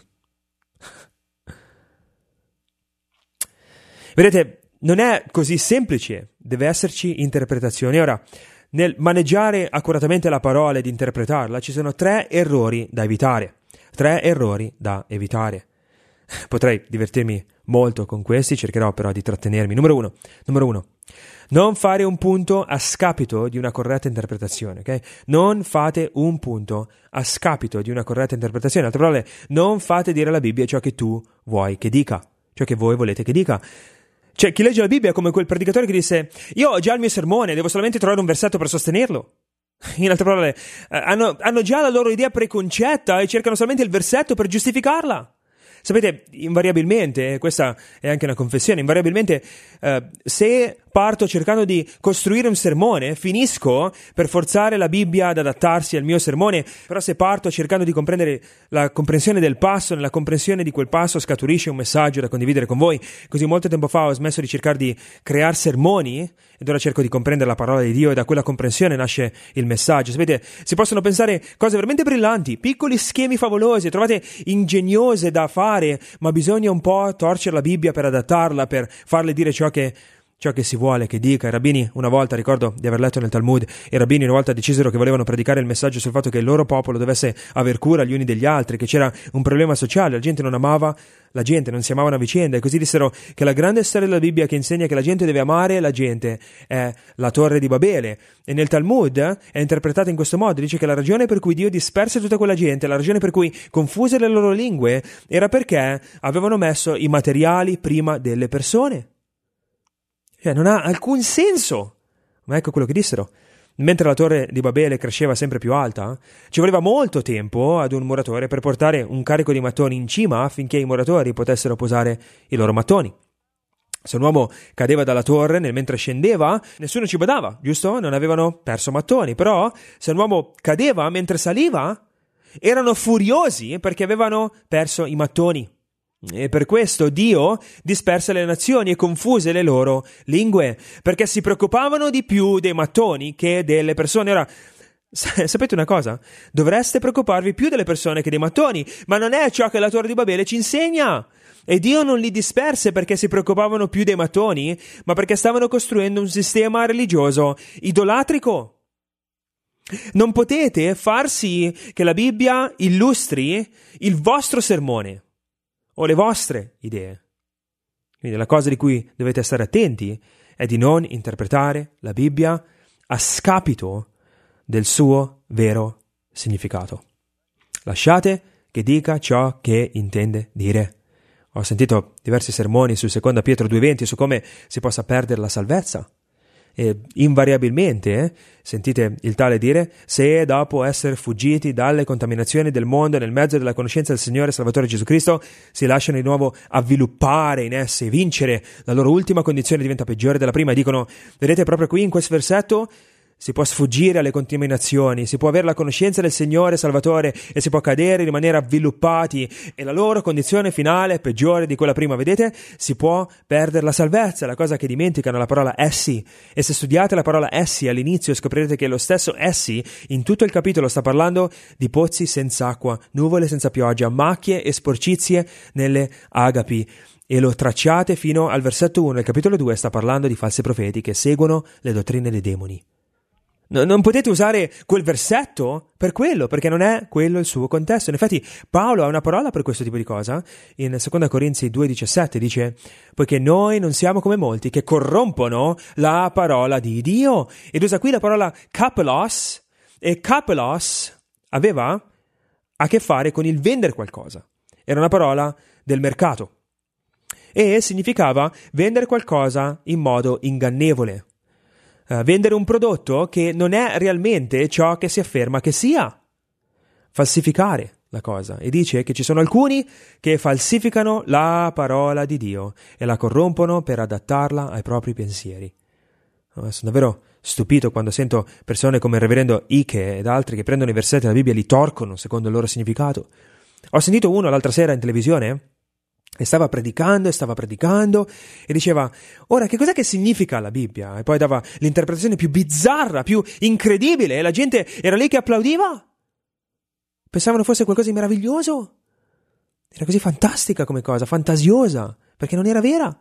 B: Vedete, non è così semplice, deve esserci interpretazione. Ora, nel maneggiare accuratamente la parola ed interpretarla, ci sono tre errori da evitare. Tre errori da evitare. Potrei divertirmi molto con questi, cercherò però di trattenermi. Numero uno. Numero uno. Non fare un punto a scapito di una corretta interpretazione, ok? Non fate un punto a scapito di una corretta interpretazione. In altre parole, non fate dire alla Bibbia ciò che tu vuoi che dica, ciò che voi volete che dica. Cioè, chi legge la Bibbia è come quel predicatore che disse: io ho già il mio sermone, devo solamente trovare un versetto per sostenerlo. In altre parole, eh, hanno, hanno già la loro idea preconcetta e cercano solamente il versetto per giustificarla. Sapete, invariabilmente, questa è anche una confessione, invariabilmente eh, se parto cercando di costruire un sermone, finisco per forzare la Bibbia ad adattarsi al mio sermone, però se parto cercando di comprendere la comprensione del passo, nella comprensione di quel passo scaturisce un messaggio da condividere con voi. Così molto tempo fa ho smesso di cercare di creare sermoni ed ora cerco di comprendere la parola di Dio, e da quella comprensione nasce il messaggio. Sapete, si possono pensare cose veramente brillanti, piccoli schemi favolosi, trovate ingegnose da fare, ma bisogna un po' torcere la Bibbia per adattarla, per farle dire ciò che ciò che si vuole che dica. I rabbini una volta, ricordo di aver letto nel Talmud, i rabbini una volta decisero che volevano predicare il messaggio sul fatto che il loro popolo dovesse aver cura gli uni degli altri, che c'era un problema sociale, la gente non amava la gente, non si amavano a vicenda, e così dissero che la grande storia della Bibbia che insegna che la gente deve amare la gente è la Torre di Babele, e nel Talmud è interpretata in questo modo. Dice che la ragione per cui Dio disperse tutta quella gente, la ragione per cui confuse le loro lingue, era perché avevano messo i materiali prima delle persone. Cioè, non ha alcun senso. Ma ecco quello che dissero: mentre la torre di Babele cresceva sempre più alta, ci voleva molto tempo ad un muratore per portare un carico di mattoni in cima affinché i muratori potessero posare i loro mattoni. Se un uomo cadeva dalla torre nel mentre scendeva, nessuno ci badava, giusto? Non avevano perso mattoni. Però se un uomo cadeva mentre saliva, erano furiosi perché avevano perso i mattoni. E per questo Dio disperse le nazioni e confuse le loro lingue, perché si preoccupavano di più dei mattoni che delle persone. Ora, sapete una cosa? Dovreste preoccuparvi più delle persone che dei mattoni, ma non è ciò che la Torre di Babele ci insegna. E Dio non li disperse perché si preoccupavano più dei mattoni, ma perché stavano costruendo un sistema religioso idolatrico. Non potete far sì che la Bibbia illustri il vostro sermone o le vostre idee. Quindi la cosa di cui dovete stare attenti è di non interpretare la Bibbia a scapito del suo vero significato. Lasciate che dica ciò che intende dire. Ho sentito diversi sermoni su seconda Pietro due venti su come si possa perdere la salvezza. E invariabilmente eh, sentite il tale dire: se dopo essere fuggiti dalle contaminazioni del mondo nel mezzo della conoscenza del Signore e Salvatore Gesù Cristo si lasciano di nuovo avviluppare in esse e vincere, la loro ultima condizione diventa peggiore della prima. E dicono, vedete, proprio qui in questo versetto si può sfuggire alle contaminazioni, si può avere la conoscenza del Signore Salvatore e si può cadere, rimanere avviluppati e la loro condizione finale è peggiore di quella prima. Vedete? Si può perdere la salvezza, la cosa che dimenticano è la parola essi. E se studiate la parola essi all'inizio scoprirete che lo stesso essi in tutto il capitolo sta parlando di pozzi senza acqua, nuvole senza pioggia, macchie e sporcizie nelle agapi. E lo tracciate fino al versetto uno del capitolo due, sta parlando di falsi profeti che seguono le dottrine dei demoni. Non potete usare quel versetto per quello, perché non è quello il suo contesto. In effetti Paolo ha una parola per questo tipo di cosa. In seconda Corinzi due diciassette dice: poiché noi non siamo come molti che corrompono la parola di Dio. Ed usa qui la parola kapelos, e kapelos aveva a che fare con il vendere qualcosa. Era una parola del mercato e significava vendere qualcosa in modo ingannevole. Uh, vendere un prodotto che non è realmente ciò che si afferma che sia. Falsificare la cosa. E dice che ci sono alcuni che falsificano la parola di Dio e la corrompono per adattarla ai propri pensieri. Uh, sono davvero stupito quando sento persone come il reverendo Ike ed altri che prendono i versetti della Bibbia e li torcono secondo il loro significato. Ho sentito uno l'altra sera in televisione e stava predicando e stava predicando e diceva: ora che cos'è che significa la Bibbia? E poi dava l'interpretazione più bizzarra, più incredibile, e la gente era lì che applaudiva. Pensavano fosse qualcosa di meraviglioso. Era così fantastica come cosa, fantasiosa, perché non era vera.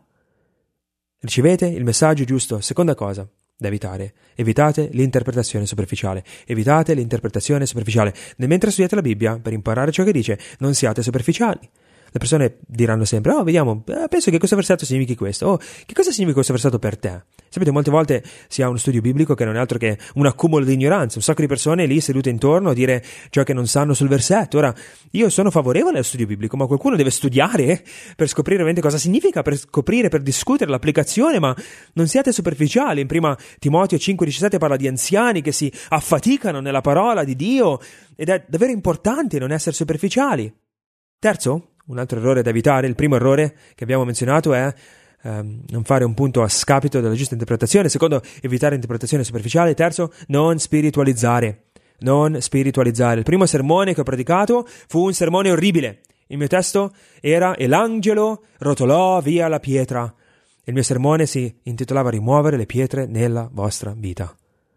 B: Ricevete il messaggio giusto. Seconda cosa da evitare: evitate l'interpretazione superficiale. Evitate l'interpretazione superficiale. Mentre studiate la Bibbia, per imparare ciò che dice, non siate superficiali. Le persone diranno sempre: oh, vediamo, eh, penso che questo versetto significhi questo. Oh, che cosa significa questo versetto per te? Sapete, molte volte si ha uno studio biblico che non è altro che un accumulo di ignoranza, un sacco di persone lì sedute intorno a dire ciò che non sanno sul versetto. Ora, io sono favorevole allo studio biblico, ma qualcuno deve studiare per scoprire veramente cosa significa, per scoprire, per discutere l'applicazione, ma non siate superficiali. In prima Timoteo cinque diciassette parla di anziani che si affaticano nella parola di Dio, ed è davvero importante non essere superficiali. Terzo, un altro errore da evitare, il primo errore che abbiamo menzionato è ehm, non fare un punto a scapito della giusta interpretazione. Secondo, evitare interpretazione superficiale. Terzo, non spiritualizzare. Non spiritualizzare. Il primo sermone che ho predicato fu un sermone orribile. Il mio testo era: e l'angelo rotolò via la pietra. Il mio sermone si intitolava: rimuovere le pietre nella vostra vita.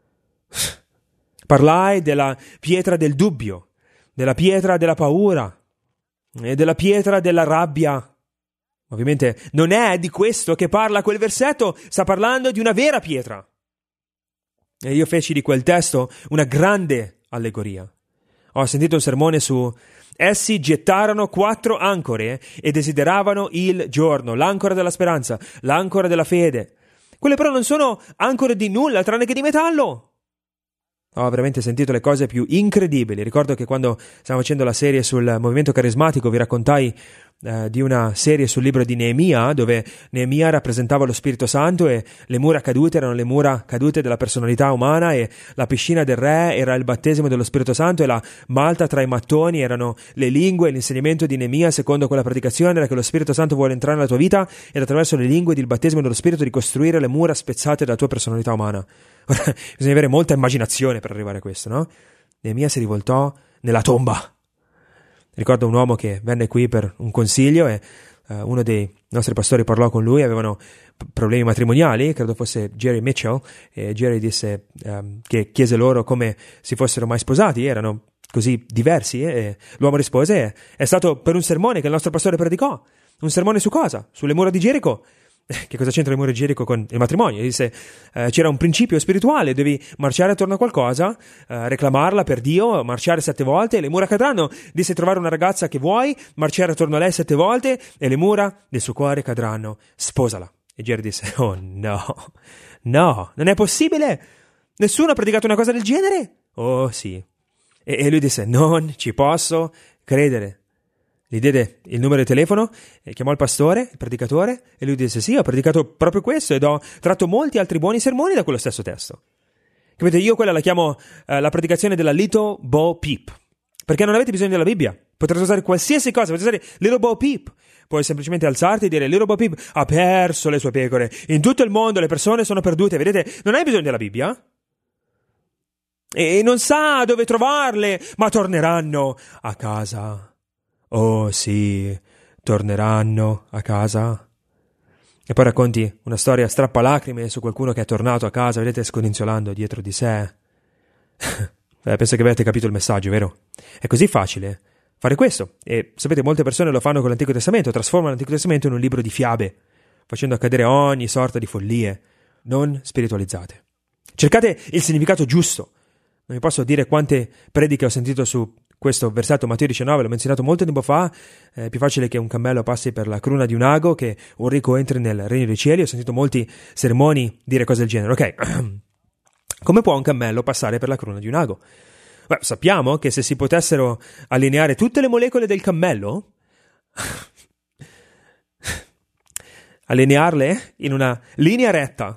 B: Parlai della pietra del dubbio, della pietra della paura e della pietra della rabbia. Ovviamente non è di questo che parla quel versetto, sta parlando di una vera pietra. E io feci di quel testo una grande allegoria. Ho sentito un sermone su: essi gettarono quattro ancore e desideravano il giorno, l'ancora della speranza, l'ancora della fede. Quelle però non sono ancore di nulla tranne che di metallo. Ho veramente sentito le cose più incredibili. Ricordo che quando stavamo facendo la serie sul movimento carismatico vi raccontai eh, di una serie sul libro di Neemia, dove Neemia rappresentava lo Spirito Santo e le mura cadute erano le mura cadute della personalità umana, e la piscina del re era il battesimo dello Spirito Santo, e la malta tra i mattoni erano le lingue. E l'insegnamento di Neemia, secondo quella predicazione, era che lo Spirito Santo vuole entrare nella tua vita ed attraverso le lingue del battesimo dello Spirito ricostruire le mura spezzate dalla tua personalità umana. Ora, bisogna avere molta immaginazione per arrivare a questo, no? Neemia si rivoltò nella tomba. Ricordo un uomo che venne qui per un consiglio e uh, uno dei nostri pastori parlò con lui. Avevano p- problemi matrimoniali, credo fosse Jerry Mitchell, e Jerry disse um, che chiese loro come si fossero mai sposati, erano così diversi, e l'uomo rispose: è stato per un sermone che il nostro pastore predicò. Un sermone su cosa? Sulle mura di Gerico. Che cosa c'entra le mura di Gerico con il matrimonio? E disse, eh, c'era un principio spirituale, devi marciare attorno a qualcosa, eh, reclamarla per Dio, marciare sette volte e le mura cadranno. Disse trovare una ragazza che vuoi, marciare attorno a lei sette volte e le mura del suo cuore cadranno. Sposala. E Jerry disse, oh no, no, non è possibile. Nessuno ha predicato una cosa del genere? Oh sì. E, e lui disse, non ci posso credere. Gli diede il numero di telefono, chiamò il pastore, il predicatore, e lui disse, sì, ho predicato proprio questo ed ho tratto molti altri buoni sermoni da quello stesso testo. Capite, io quella la chiamo eh, la predicazione della Little Bo Peep, perché non avete bisogno della Bibbia, potrete usare qualsiasi cosa, potete usare Little Bo Peep, puoi semplicemente alzarti e dire, Little Bo Peep ha perso le sue pecore, in tutto il mondo le persone sono perdute, vedete, non hai bisogno della Bibbia, e non sa dove trovarle, ma torneranno a casa. Oh sì, torneranno a casa. E poi racconti una storia strappalacrime su qualcuno che è tornato a casa, vedete, scodinzolando dietro di sé. Beh, penso che avete capito il messaggio, vero? È così facile fare questo. E sapete, molte persone lo fanno con l'Antico Testamento, trasformano l'Antico Testamento in un libro di fiabe, facendo accadere ogni sorta di follie. Non spiritualizzate. Cercate il significato giusto. Non vi posso dire quante prediche ho sentito su questo versetto, Matteo diciannove, l'ho menzionato molto tempo fa. È più facile che un cammello passi per la cruna di un ago che un ricco entri nel regno dei cieli. Ho sentito molti sermoni dire cose del genere. Ok, come può un cammello passare per la cruna di un ago? Beh, sappiamo che se si potessero allineare tutte le molecole del cammello, allinearle in una linea retta,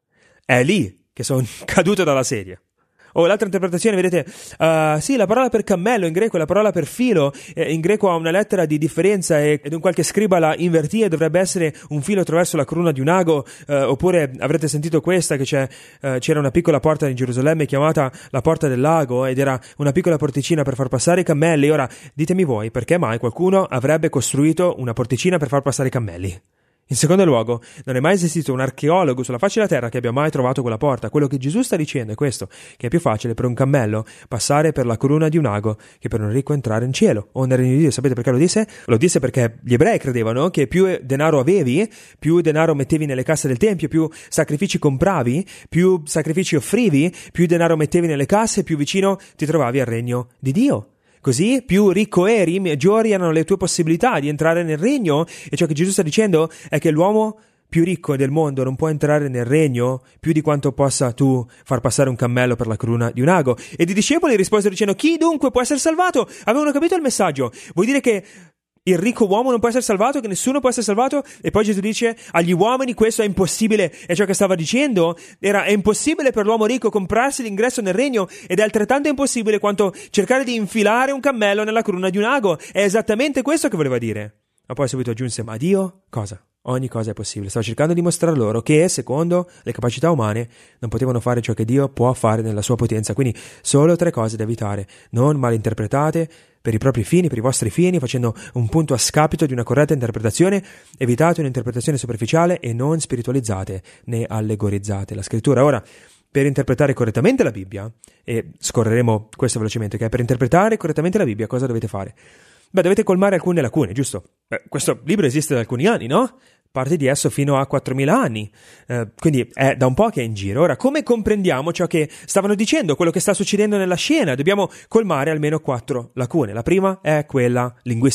B: è lì che sono caduto dalla sedia. O oh, l'altra interpretazione, vedete, uh, sì, la parola per cammello in greco è la parola per filo, eh, in greco ha una lettera di differenza e, ed un qualche scriba la invertì e dovrebbe essere un filo attraverso la cruna di un ago, uh, oppure avrete sentito questa, che c'è, uh, c'era una piccola porta in Gerusalemme chiamata la porta del lago ed era una piccola porticina per far passare i cammelli. Ora, ditemi voi, perché mai qualcuno avrebbe costruito una porticina per far passare i cammelli? In secondo luogo, non è mai esistito un archeologo sulla faccia della terra che abbia mai trovato quella porta. Quello che Gesù sta dicendo è questo, che è più facile per un cammello passare per la cruna di un ago che per un ricco entrare in cielo o nel regno di Dio. Sapete perché lo disse? Lo disse perché gli ebrei credevano che più denaro avevi, più denaro mettevi nelle casse del tempio, più sacrifici compravi, più sacrifici offrivi, più denaro mettevi nelle casse, più vicino ti trovavi al regno di Dio. Così più ricco eri, maggiori erano le tue possibilità di entrare nel regno, e ciò che Gesù sta dicendo è che l'uomo più ricco del mondo non può entrare nel regno più di quanto possa tu far passare un cammello per la cruna di un ago. Ed i discepoli risposero dicendo, chi dunque può essere salvato? Avevano capito il messaggio. Vuol dire che il ricco uomo non può essere salvato, che nessuno può essere salvato? E poi Gesù dice, agli uomini questo è impossibile. E ciò che stava dicendo era, è impossibile per l'uomo ricco comprarsi l'ingresso nel regno, ed è altrettanto impossibile quanto cercare di infilare un cammello nella cruna di un ago. È esattamente questo che voleva dire. Ma poi subito aggiunse, ma Dio, cosa? Ogni cosa è possibile. Stava cercando di mostrare loro che, secondo le capacità umane, non potevano fare ciò che Dio può fare nella sua potenza. Quindi solo tre cose da evitare, non malinterpretate per i propri fini, per i vostri fini, facendo un punto a scapito di una corretta interpretazione. Evitate un'interpretazione superficiale e non spiritualizzate né allegorizzate la scrittura. Ora, per interpretare correttamente la Bibbia, e scorreremo questo velocemente, che per interpretare correttamente la Bibbia cosa dovete fare? Beh, dovete colmare alcune lacune, giusto? Beh, questo libro esiste da alcuni anni, no? Parte di esso fino a quattromila anni, eh, quindi è da un po' che è in giro. Ora, come comprendiamo ciò che stavano dicendo, quello che sta succedendo nella scena? Dobbiamo colmare almeno quattro lacune. La prima è quella linguistica.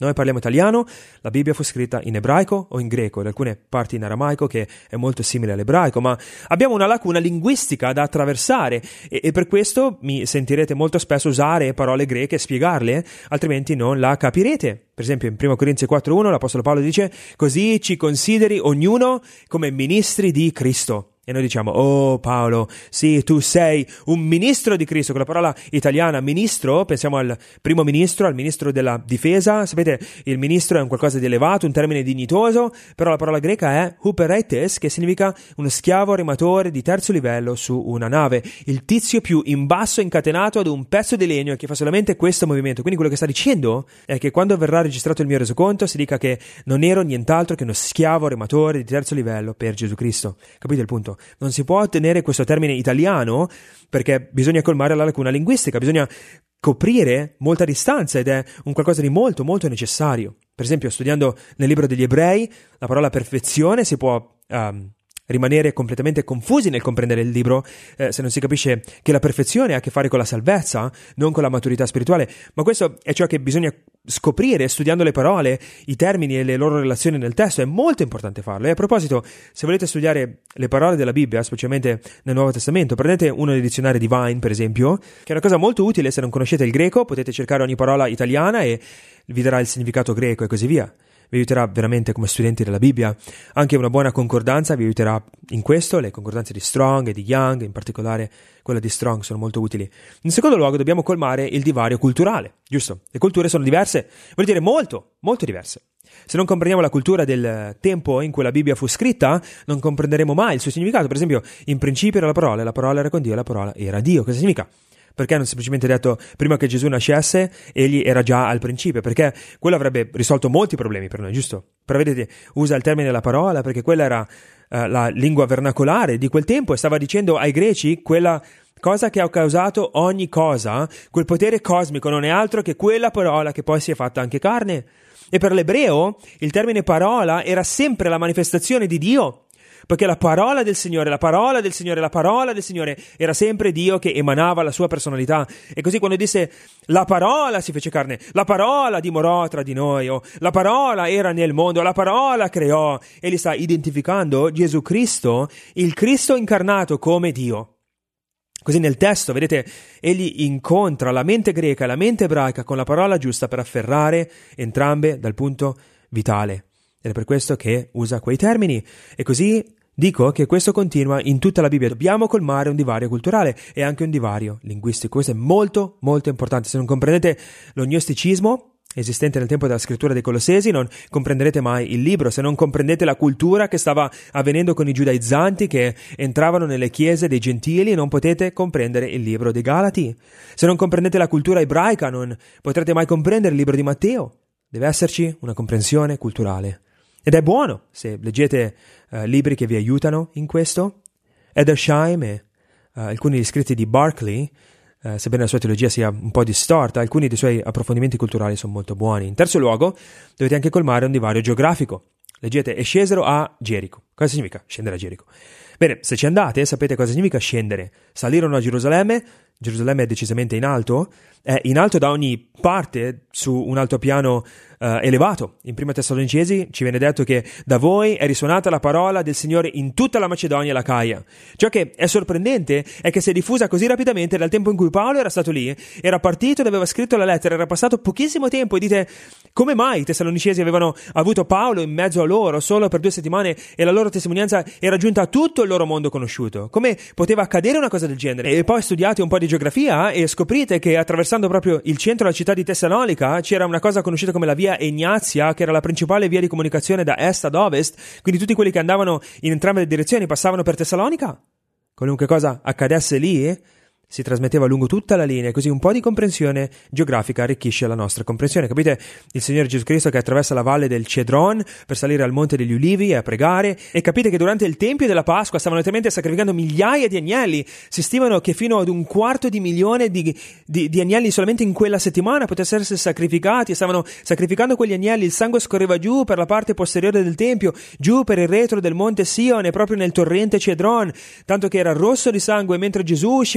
B: Noi parliamo italiano, la Bibbia fu scritta in ebraico o in greco, in alcune parti in aramaico, che è molto simile all'ebraico, ma abbiamo una lacuna linguistica da attraversare e, e per questo mi sentirete molto spesso usare parole greche e spiegarle, altrimenti non la capirete. Per esempio in primo Corinzi quattro uno l'Apostolo Paolo dice: così ci consideri ognuno come ministri di Cristo. E noi diciamo: oh Paolo, sì, tu sei un ministro di Cristo. Con la parola italiana ministro pensiamo al primo ministro, al ministro della difesa. Sapete, il ministro è un qualcosa di elevato, un termine dignitoso, però la parola greca è huperetes, che significa uno schiavo rematore di terzo livello su una nave, il tizio più in basso incatenato ad un pezzo di legno e che fa solamente questo movimento. Quindi quello che sta dicendo è che quando verrà registrato il mio resoconto si dica che non ero nient'altro che uno schiavo rematore di terzo livello per Gesù Cristo. Capite il punto? Non si può ottenere questo termine italiano perché bisogna colmare la lacuna linguistica, bisogna coprire molta distanza ed è un qualcosa di molto molto necessario. Per esempio, studiando nel libro degli Ebrei, la parola perfezione si può um, rimanere completamente confusi nel comprendere il libro eh, se non si capisce che la perfezione ha a che fare con la salvezza, non con la maturità spirituale, ma questo è ciò che bisogna scoprire studiando le parole, i termini e le loro relazioni nel testo. È molto importante farlo. E a proposito, se volete studiare le parole della Bibbia, specialmente nel Nuovo Testamento, prendete uno dei dizionari Divine, per esempio, che è una cosa molto utile. Se non conoscete il greco, potete cercare ogni parola italiana e vi darà il significato greco e così via. Vi aiuterà veramente come studenti della Bibbia. Anche una buona concordanza vi aiuterà in questo. Le concordanze di Strong e di Young, in particolare quella di Strong, sono molto utili. In secondo luogo dobbiamo colmare il divario culturale, giusto? Le culture sono diverse, vuol dire molto, molto diverse. Se non comprendiamo la cultura del tempo in cui la Bibbia fu scritta, non comprenderemo mai il suo significato. Per esempio, in principio era la parola, e la parola era con Dio, e la parola era Dio. Cosa significa? Perché non semplicemente detto prima che Gesù nascesse egli era già al principio? Perché quello avrebbe risolto molti problemi per noi, giusto? Però vedete, usa il termine la parola perché quella era uh, la lingua vernacolare di quel tempo e stava dicendo ai greci quella cosa che ha causato ogni cosa, quel potere cosmico non è altro che quella parola che poi si è fatta anche carne. E per l'ebreo il termine parola era sempre la manifestazione di Dio. Perché la parola del Signore, la parola del Signore, la parola del Signore era sempre Dio che emanava la sua personalità. E così quando disse la parola si fece carne, la parola dimorò tra di noi, o la parola era nel mondo, la parola creò, e li sta identificando Gesù Cristo, il Cristo incarnato come Dio. Così nel testo, vedete, egli incontra la mente greca e la mente ebraica con la parola giusta per afferrare entrambe dal punto vitale. Ed è per questo che usa quei termini. E così dico che questo continua in tutta la Bibbia. Dobbiamo colmare un divario culturale e anche un divario linguistico. Questo è molto, molto importante. Se non comprendete lo gnosticismo esistente nel tempo della scrittura dei Colossesi, non comprenderete mai il libro. Se non comprendete la cultura che stava avvenendo con i giudaizzanti che entravano nelle chiese dei gentili, non potete comprendere il libro dei Galati. Se non comprendete la cultura ebraica, non potrete mai comprendere il libro di Matteo. Deve esserci una comprensione culturale. Ed è buono se leggete uh, libri che vi aiutano in questo. Edersheim e uh, alcuni degli scritti di Barclay, uh, sebbene la sua teologia sia un po' distorta, alcuni dei suoi approfondimenti culturali sono molto buoni. In terzo luogo, dovete anche colmare un divario geografico. Leggete, e scesero a Gerico. Cosa significa scendere a Gerico? Bene, se ci andate sapete cosa significa scendere. Salirono a Gerusalemme. Gerusalemme è decisamente in alto, è in alto da ogni parte su un altopiano uh, elevato. In prima Tessalonicesi ci viene detto che da voi è risuonata la parola del Signore in tutta la Macedonia e l'Acaia. Ciò che è sorprendente è che si è diffusa così rapidamente dal tempo in cui Paolo era stato lì, era partito ed aveva scritto la lettera, era passato pochissimo tempo e dite come mai i Tessalonicesi avevano avuto Paolo in mezzo a loro solo per due settimane e la loro testimonianza era giunta a tutto il loro mondo conosciuto? Come poteva accadere una cosa del genere? E poi studiate un po' di geografia e scoprite che attraversando proprio il centro della città di Tessalonica c'era una cosa conosciuta come la via Egnazia, che era la principale via di comunicazione da est ad ovest, quindi tutti quelli che andavano in entrambe le direzioni passavano per Tessalonica. Qualunque cosa accadesse lì si trasmetteva lungo tutta la linea, così un po' di comprensione geografica arricchisce la nostra comprensione. Capite? Il Signore Gesù Cristo che attraversa la valle del Cedron per salire al Monte degli Ulivi e a pregare, e capite che durante il Tempio della Pasqua stavano letteralmente sacrificando migliaia di agnelli. Si stimano che fino ad un quarto di milione di, di, di agnelli solamente in quella settimana potessero essere sacrificati, e stavano sacrificando quegli agnelli, il sangue scorreva giù per la parte posteriore del Tempio, giù per il retro del Monte Sione, proprio nel torrente Cedron, tanto che era rosso di sangue mentre Gesù usciva dalla città.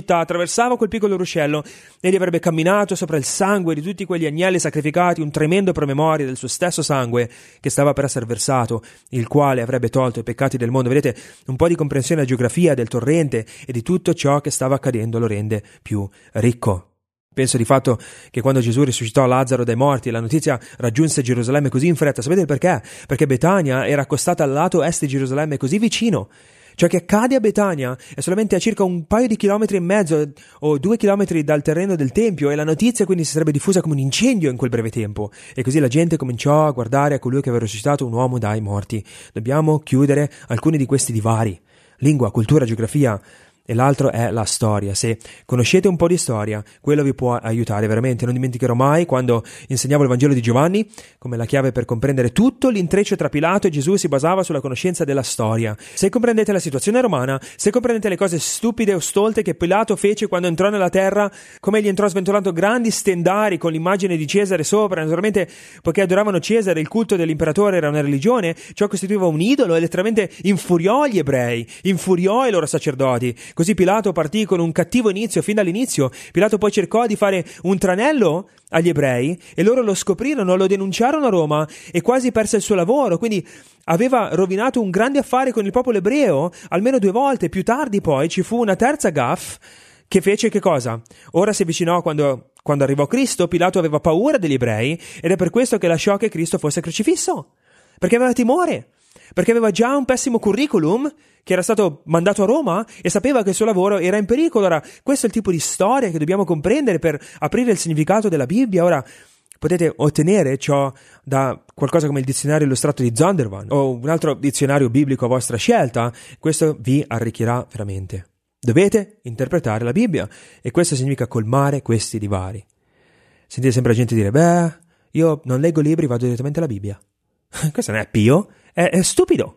B: città, attraversava quel piccolo ruscello, egli avrebbe camminato sopra il sangue di tutti quegli agnelli sacrificati, un tremendo promemoria del suo stesso sangue che stava per essere versato, il quale avrebbe tolto i peccati del mondo. Vedete, un po' di comprensione della geografia, del torrente e di tutto ciò che stava accadendo lo rende più ricco. Penso di fatto che quando Gesù risuscitò Lazzaro dai morti, la notizia raggiunse Gerusalemme così in fretta. Sapete il perché? Perché Betania era accostata al lato est di Gerusalemme, così vicino. Ciò che accade a Betania è solamente a circa un paio di chilometri e mezzo o due chilometri dal terreno del Tempio, e la notizia quindi si sarebbe diffusa come un incendio in quel breve tempo. E così la gente cominciò a guardare a colui che aveva risuscitato un uomo dai morti. Dobbiamo chiudere alcuni di questi divari: lingua, cultura, geografia. E l'altro è la storia. Se conoscete un po' di storia, quello vi può aiutare veramente. Non dimenticherò mai quando insegnavo il Vangelo di Giovanni come la chiave per comprendere tutto l'intreccio tra Pilato e Gesù si basava sulla conoscenza della storia. Se comprendete la situazione romana, se comprendete le cose stupide o stolte che Pilato fece quando entrò nella terra, come gli entrò sventolando grandi stendari con l'immagine di Cesare sopra, naturalmente poiché adoravano Cesare, il culto dell'imperatore era una religione, ciò costituiva un idolo e letteralmente infuriò gli ebrei, infuriò i loro sacerdoti. Così Pilato partì con un cattivo inizio fin dall'inizio. Pilato poi cercò di fare un tranello agli ebrei e loro lo scoprirono, lo denunciarono a Roma e quasi perse il suo lavoro. Quindi aveva rovinato un grande affare con il popolo ebreo almeno due volte. Più tardi poi ci fu una terza gaffe che fece che cosa? Ora si avvicinò quando, quando arrivò Cristo. Pilato aveva paura degli ebrei ed è per questo che lasciò che Cristo fosse crocifisso, perché aveva timore, perché aveva già un pessimo curriculum che era stato mandato a Roma e sapeva che il suo lavoro era in pericolo. Ora, questo è il tipo di storia che dobbiamo comprendere per aprire il significato della Bibbia. Ora, potete ottenere ciò da qualcosa come il dizionario illustrato di Zondervan o un altro dizionario biblico a vostra scelta. Questo vi arricchirà veramente. Dovete interpretare la Bibbia e questo significa colmare questi divari. Sentite sempre la gente dire: beh, io non leggo libri, vado direttamente alla Bibbia. Questo non è pio, è, è stupido.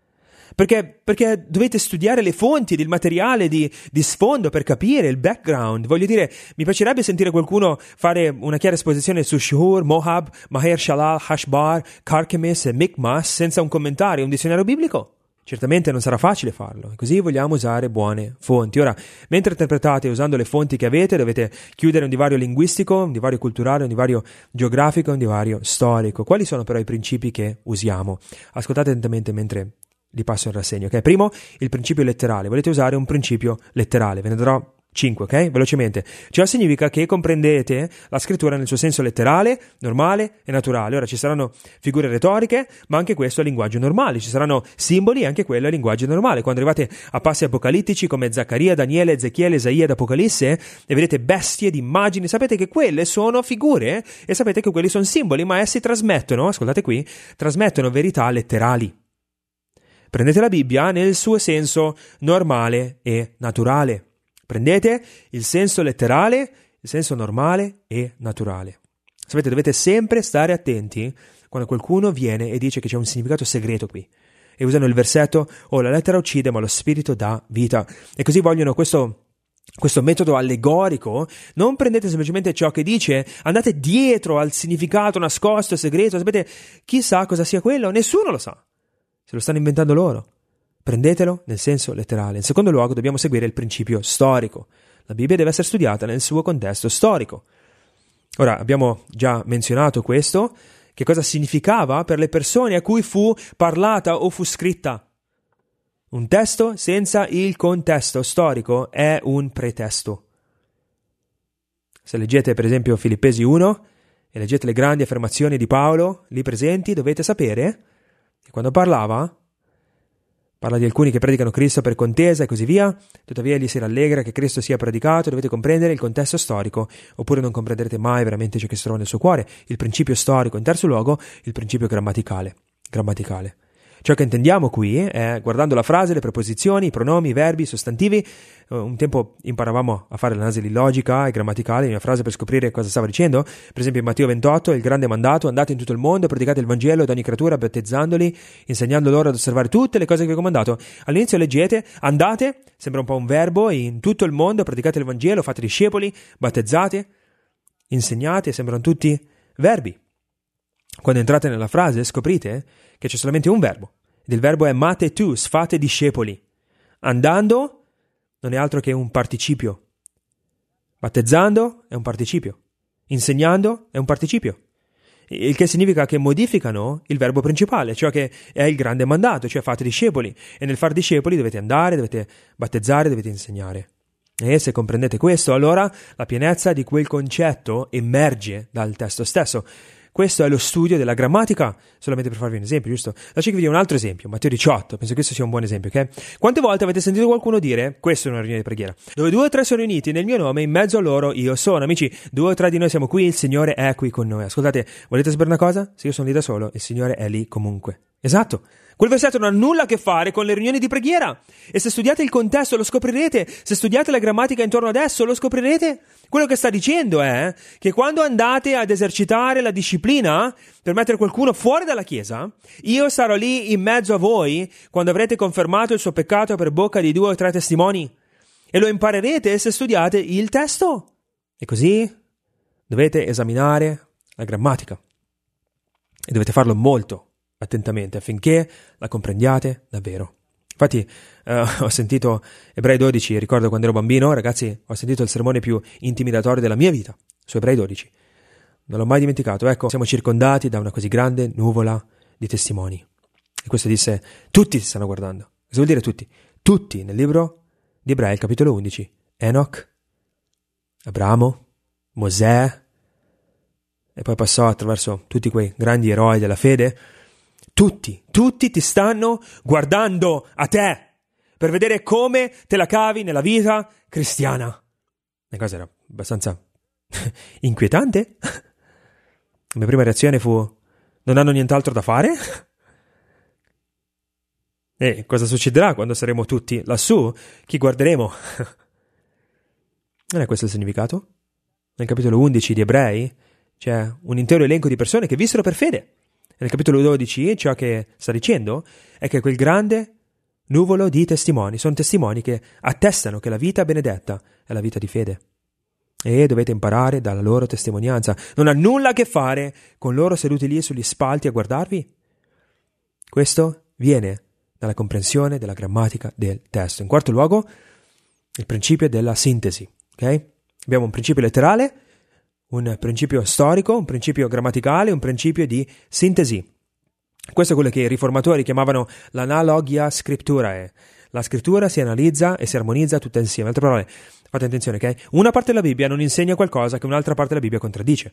B: Perché, perché dovete studiare le fonti del materiale di, di sfondo per capire il background. Voglio dire, mi piacerebbe sentire qualcuno fare una chiara esposizione su Shur, Moab, Maher Shalal, Hashbar, Carchemish e Mikmas senza un commentario, un dizionario biblico. Certamente non sarà facile farlo, e così vogliamo usare buone fonti. Ora, mentre interpretate usando le fonti che avete, dovete chiudere un divario linguistico, un divario culturale, un divario geografico, un divario storico. Quali sono però i principi che usiamo? Ascoltate attentamente mentre li passo in rassegna, ok? Primo, il principio letterale. Volete usare un principio letterale? Ve ne darò cinque, ok? Velocemente. Ciò significa che comprendete la scrittura nel suo senso letterale, normale e naturale. Ora ci saranno figure retoriche, ma anche questo è linguaggio normale. Ci saranno simboli, anche quello è linguaggio normale. Quando arrivate a passi apocalittici come Zaccaria, Daniele, Ezechiele, Isaia ed Apocalisse e vedete bestie ed immagini, sapete che quelle sono figure e sapete che quelli sono simboli, ma essi trasmettono, ascoltate qui, trasmettono verità letterali. Prendete la Bibbia nel suo senso normale e naturale. Prendete il senso letterale, il senso normale e naturale. Sapete, dovete sempre stare attenti quando qualcuno viene e dice che c'è un significato segreto qui. E usano il versetto: oh, la lettera uccide, ma lo spirito dà vita. E così vogliono questo, questo metodo allegorico. Non prendete semplicemente ciò che dice, andate dietro al significato nascosto, segreto. Sapete, chissà cosa sia quello? Nessuno lo sa. Se lo stanno inventando loro. Prendetelo nel senso letterale. In secondo luogo dobbiamo seguire il principio storico. La Bibbia deve essere studiata nel suo contesto storico. Ora, abbiamo già menzionato questo. Che cosa significava per le persone a cui fu parlata o fu scritta? Un testo senza il contesto storico è un pretesto. Se leggete per esempio Filippesi uno e leggete le grandi affermazioni di Paolo lì presenti, dovete sapere che quando parlava, parla di alcuni che predicano Cristo per contesa e così via, tuttavia egli si rallegra che Cristo sia predicato. Dovete comprendere il contesto storico, oppure non comprenderete mai veramente ciò che si trova nel suo cuore. Il principio storico. In terzo luogo, il principio grammaticale. Grammaticale. Ciò che intendiamo qui è, guardando la frase, le preposizioni, i pronomi, i verbi, i sostantivi. Un tempo imparavamo a fare l'analisi logica e grammaticale di una frase per scoprire cosa stava dicendo. Per esempio in Matteo ventotto, il grande mandato: andate in tutto il mondo, predicate il Vangelo ad ogni creatura, battezzandoli, insegnando loro ad osservare tutte le cose che vi ho comandato. All'inizio leggete, andate, sembra un po' un verbo, in tutto il mondo, predicate il Vangelo, fate discepoli, battezzate, insegnate, sembrano tutti verbi. Quando entrate nella frase scoprite che c'è solamente un verbo, ed il verbo è matetus, fate discepoli. Andando non è altro che un participio Battezzando è un participio. Insegnando è un participio. Il che significa che modificano il verbo principale, cioè che è il grande mandato, cioè fate discepoli. E nel far discepoli dovete andare, dovete battezzare, dovete insegnare. E se comprendete questo, allora la pienezza di quel concetto emerge dal testo stesso. Questo è lo studio della grammatica, solamente per farvi un esempio, giusto? Lasciate che vi dia un altro esempio, Matteo diciotto, penso che questo sia un buon esempio, ok? Quante volte avete sentito qualcuno dire, questa è una riunione di preghiera, dove due o tre sono riuniti nel mio nome, in mezzo a loro io sono. Amici, due o tre di noi siamo qui, il Signore è qui con noi. Ascoltate, volete sapere una cosa? Se io sono lì da solo, il Signore è lì comunque. Esatto. Quel versetto non ha nulla a che fare con le riunioni di preghiera. E se studiate il contesto lo scoprirete. Se studiate la grammatica intorno ad esso lo scoprirete. Quello che sta dicendo è che quando andate ad esercitare la disciplina per mettere qualcuno fuori dalla chiesa, io sarò lì in mezzo a voi quando avrete confermato il suo peccato per bocca di due o tre testimoni. E lo imparerete se studiate il testo. E così dovete esaminare la grammatica. E dovete farlo molto attentamente affinché la comprendiate davvero. Infatti eh, ho sentito Ebrei dodici, ricordo quando ero bambino, ragazzi, ho sentito il sermone più intimidatorio della mia vita su Ebrei dodici. Non l'ho mai dimenticato. Ecco, siamo circondati da una così grande nuvola di testimoni. E questo disse, tutti si stanno guardando. Cosa vuol dire tutti? Tutti nel libro di Ebrei, il capitolo undici. Enoch, Abramo, Mosè, e poi passò attraverso tutti quei grandi eroi della fede. Tutti, tutti ti stanno guardando a te per vedere come te la cavi nella vita cristiana. La cosa era abbastanza inquietante. La mia prima reazione fu, non hanno nient'altro da fare? E cosa succederà quando saremo tutti lassù? Chi guarderemo? Non è questo il significato? Nel capitolo undici di Ebrei c'è un intero elenco di persone che vissero per fede. Nel capitolo dodici ciò che sta dicendo è che quel grande nuvolo di testimoni sono testimoni che attestano che la vita benedetta è la vita di fede. E dovete imparare dalla loro testimonianza. Non ha nulla a che fare con loro seduti lì sugli spalti a guardarvi. Questo viene dalla comprensione della grammatica del testo. In quarto luogo, il principio della sintesi. Okay? Abbiamo un principio letterale, un principio storico, un principio grammaticale, un principio di sintesi. Questo è quello che i riformatori chiamavano l'analogia scripturae. La scrittura si analizza e si armonizza tutta insieme. In altre parole, fate attenzione, ok? Una parte della Bibbia non insegna qualcosa che un'altra parte della Bibbia contraddice.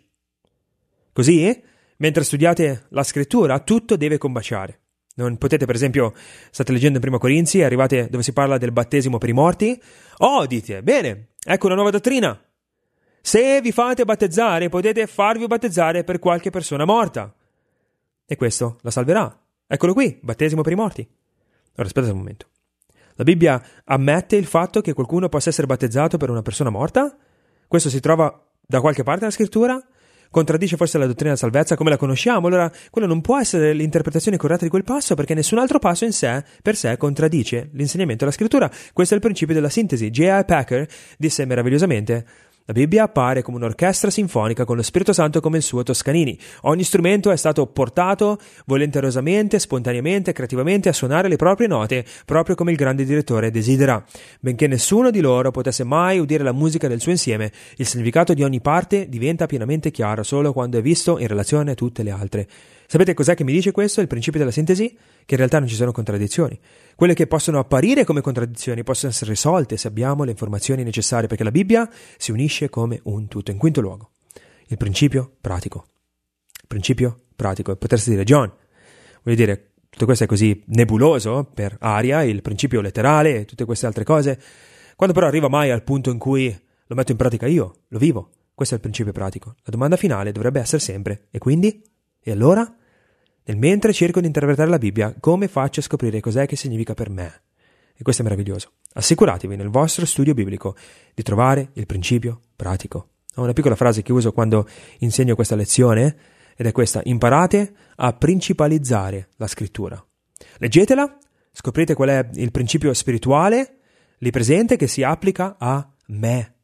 B: Così, mentre studiate la scrittura, tutto deve combaciare. Non potete, per esempio, state leggendo in Prima Corinzi e arrivate dove si parla del battesimo per i morti. Oh, dite, bene, ecco una nuova dottrina. Se vi fate battezzare, potete farvi battezzare per qualche persona morta. E questo la salverà. Eccolo qui, battesimo per i morti. Ora, aspettate un momento. La Bibbia ammette il fatto che qualcuno possa essere battezzato per una persona morta? Questo si trova da qualche parte nella scrittura? Contraddice forse la dottrina della salvezza come la conosciamo? Allora, quello non può essere l'interpretazione corretta di quel passo, perché nessun altro passo in sé, per sé, contraddice l'insegnamento della scrittura. Questo è il principio della sintesi. J I Packer disse meravigliosamente: la Bibbia appare come un'orchestra sinfonica con lo Spirito Santo come il suo Toscanini. Ogni strumento è stato portato volenterosamente, spontaneamente, creativamente a suonare le proprie note, proprio come il grande direttore desidera. Benché nessuno di loro potesse mai udire la musica del suo insieme, il significato di ogni parte diventa pienamente chiaro solo quando è visto in relazione a tutte le altre. Sapete cos'è che mi dice questo? Il principio della sintesi? Che in realtà non ci sono contraddizioni. Quelle che possono apparire come contraddizioni possono essere risolte se abbiamo le informazioni necessarie, perché la Bibbia si unisce come un tutto. In quinto luogo, il principio pratico. Il principio pratico. Potreste dire, John, voglio dire, tutto questo è così nebuloso per aria, il principio letterale e tutte queste altre cose. Quando però arriva mai al punto in cui lo metto in pratica io, lo vivo, questo è il principio pratico. La domanda finale dovrebbe essere sempre, e quindi? E allora? Nel mentre cerco di interpretare la Bibbia, come faccio a scoprire cos'è che significa per me? E questo è meraviglioso. Assicuratevi nel vostro studio biblico di trovare il principio pratico. Ho una piccola frase che uso quando insegno questa lezione, ed è questa: imparate a principalizzare la scrittura. Leggetela, scoprite qual è il principio spirituale lì presente che si applica a me.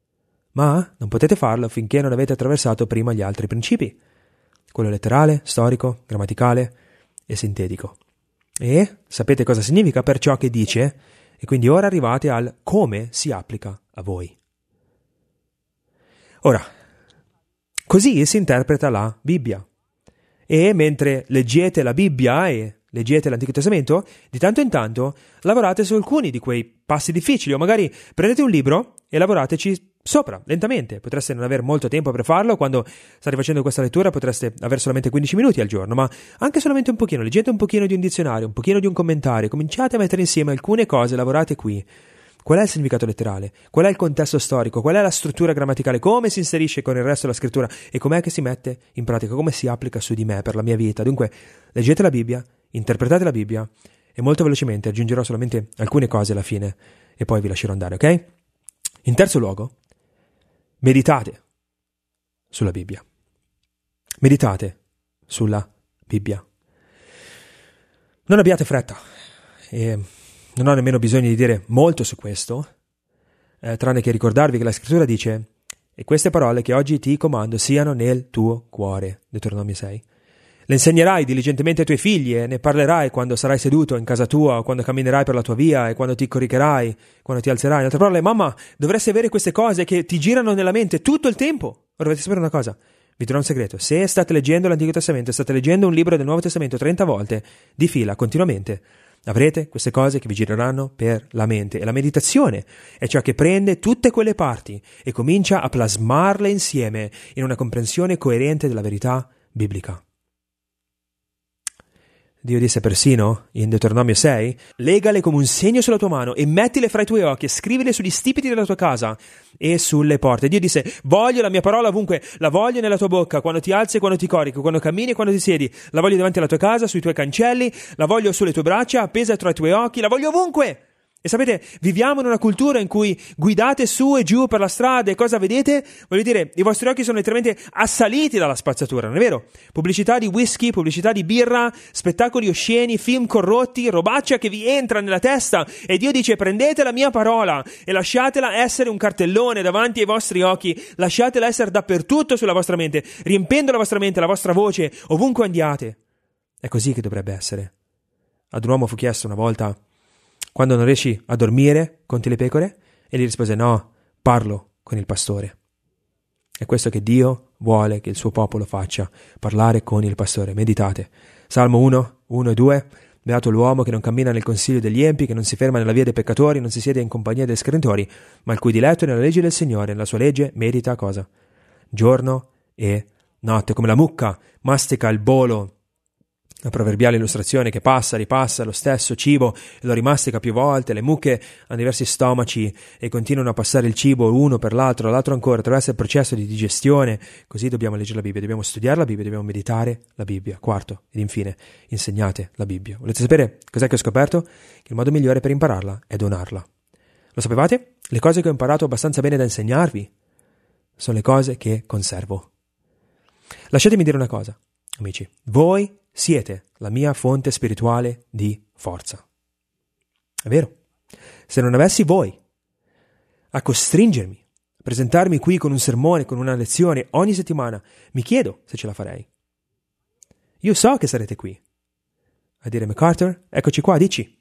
B: Ma non potete farlo finché non avete attraversato prima gli altri principi. Quello letterale, storico, grammaticale e sintetico. E sapete cosa significa per ciò che dice, e quindi ora arrivate al come si applica a voi. Ora, così si interpreta la Bibbia. E mentre leggete la Bibbia e leggete l'Antico Testamento, di tanto in tanto lavorate su alcuni di quei passi difficili, o magari prendete un libro e lavorateci sopra, lentamente. Potreste non avere molto tempo per farlo, quando state facendo questa lettura potreste avere solamente quindici minuti al giorno, ma anche solamente un pochino, leggete un pochino di un dizionario, un pochino di un commentario, cominciate a mettere insieme alcune cose, lavorate qui. Qual è il significato letterale? Qual è il contesto storico? Qual è la struttura grammaticale? Come si inserisce con il resto della scrittura? E com'è che si mette in pratica? Come si applica su di me, per la mia vita? Dunque, leggete la Bibbia, interpretate la Bibbia e molto velocemente aggiungerò solamente alcune cose alla fine e poi vi lascerò andare, ok? In terzo luogo, meditate sulla Bibbia. Meditate sulla Bibbia. Non abbiate fretta e non ho nemmeno bisogno di dire molto su questo, eh, tranne che ricordarvi che la scrittura dice: e queste parole che oggi ti comando siano nel tuo cuore, Deuteronomio sei. Le insegnerai diligentemente ai tuoi figli e ne parlerai quando sarai seduto in casa tua, o quando camminerai per la tua via, e quando ti coricherai, quando ti alzerai. In altre parole, mamma, dovresti avere queste cose che ti girano nella mente tutto il tempo. Ora dovete sapere una cosa, vi dirò un segreto: se state leggendo l'Antico Testamento, state leggendo un libro del Nuovo Testamento trenta volte di fila, continuamente, avrete queste cose che vi gireranno per la mente. E la meditazione è ciò che prende tutte quelle parti e comincia a plasmarle insieme in una comprensione coerente della verità biblica. Dio disse persino in Deuteronomio sei: legale come un segno sulla tua mano e mettile fra i tuoi occhi e scrivile sugli stipiti della tua casa e sulle porte. Dio disse: voglio la mia parola ovunque, la voglio nella tua bocca, quando ti alzi e quando ti corichi, quando cammini e quando ti siedi, la voglio davanti alla tua casa, sui tuoi cancelli, la voglio sulle tue braccia, appesa tra i tuoi occhi, la voglio ovunque. E sapete, viviamo in una cultura in cui guidate su e giù per la strada e cosa vedete? Voglio dire, i vostri occhi sono letteralmente assaliti dalla spazzatura, non è vero? Pubblicità di whisky, pubblicità di birra, spettacoli osceni, film corrotti, robaccia che vi entra nella testa, e Dio dice: prendete la mia parola e lasciatela essere un cartellone davanti ai vostri occhi, lasciatela essere dappertutto sulla vostra mente, riempendo la vostra mente, la vostra voce, ovunque andiate. È così che dovrebbe essere. Ad un uomo fu chiesto una volta: quando non riesci a dormire, conti le pecore? E gli rispose: no, parlo con il pastore. È questo che Dio vuole che il suo popolo faccia, parlare con il pastore. Meditate. Salmo uno, uno e due. Beato l'uomo che non cammina nel consiglio degli empi, che non si ferma nella via dei peccatori, non si siede in compagnia dei screntori, ma il cui diletto è nella legge del Signore, nella sua legge medita cosa? Giorno e notte, come la mucca mastica il bolo. La proverbiale illustrazione che passa, ripassa lo stesso cibo e lo rimastica più volte. Le mucche hanno diversi stomaci e continuano a passare il cibo uno per l'altro, l'altro ancora, attraverso il processo di digestione. Così dobbiamo leggere la Bibbia, dobbiamo studiare la Bibbia, dobbiamo meditare la Bibbia. Quarto, ed infine, insegnate la Bibbia. Volete sapere cos'è che ho scoperto? Che il modo migliore per impararla è donarla. Lo sapevate? Le cose che ho imparato abbastanza bene da insegnarvi sono le cose che conservo. Lasciatemi dire una cosa, amici. Voi siete la mia fonte spirituale di forza. È vero. Se non avessi voi a costringermi, a presentarmi qui con un sermone, con una lezione ogni settimana, mi chiedo se ce la farei. Io so che sarete qui a dire: MacArthur, eccoci qua, dici.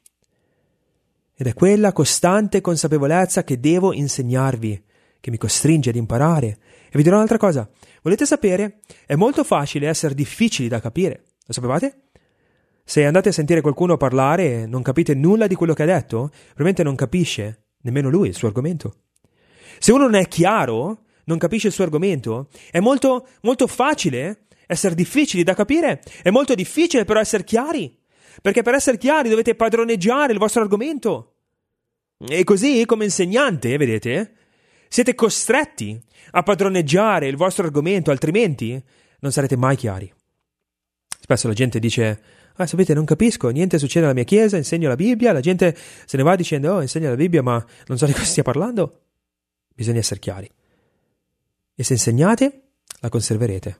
B: Ed è quella costante consapevolezza che devo insegnarvi che mi costringe ad imparare. E vi dirò un'altra cosa. Volete sapere? È molto facile essere difficili da capire. Lo sapevate? Se andate a sentire qualcuno parlare e non capite nulla di quello che ha detto, probabilmente non capisce nemmeno lui il suo argomento. Se uno non è chiaro, non capisce il suo argomento, è molto, molto facile essere difficili da capire. È molto difficile però essere chiari, perché per essere chiari dovete padroneggiare il vostro argomento. E così, come insegnante, vedete, siete costretti a padroneggiare il vostro argomento, altrimenti non sarete mai chiari. Spesso la gente dice: ah, sapete, non capisco, niente succede nella mia chiesa, insegno la Bibbia, la gente se ne va dicendo: oh, insegno la Bibbia, ma non so di cosa stia parlando. Bisogna essere chiari. E se insegnate, la conserverete.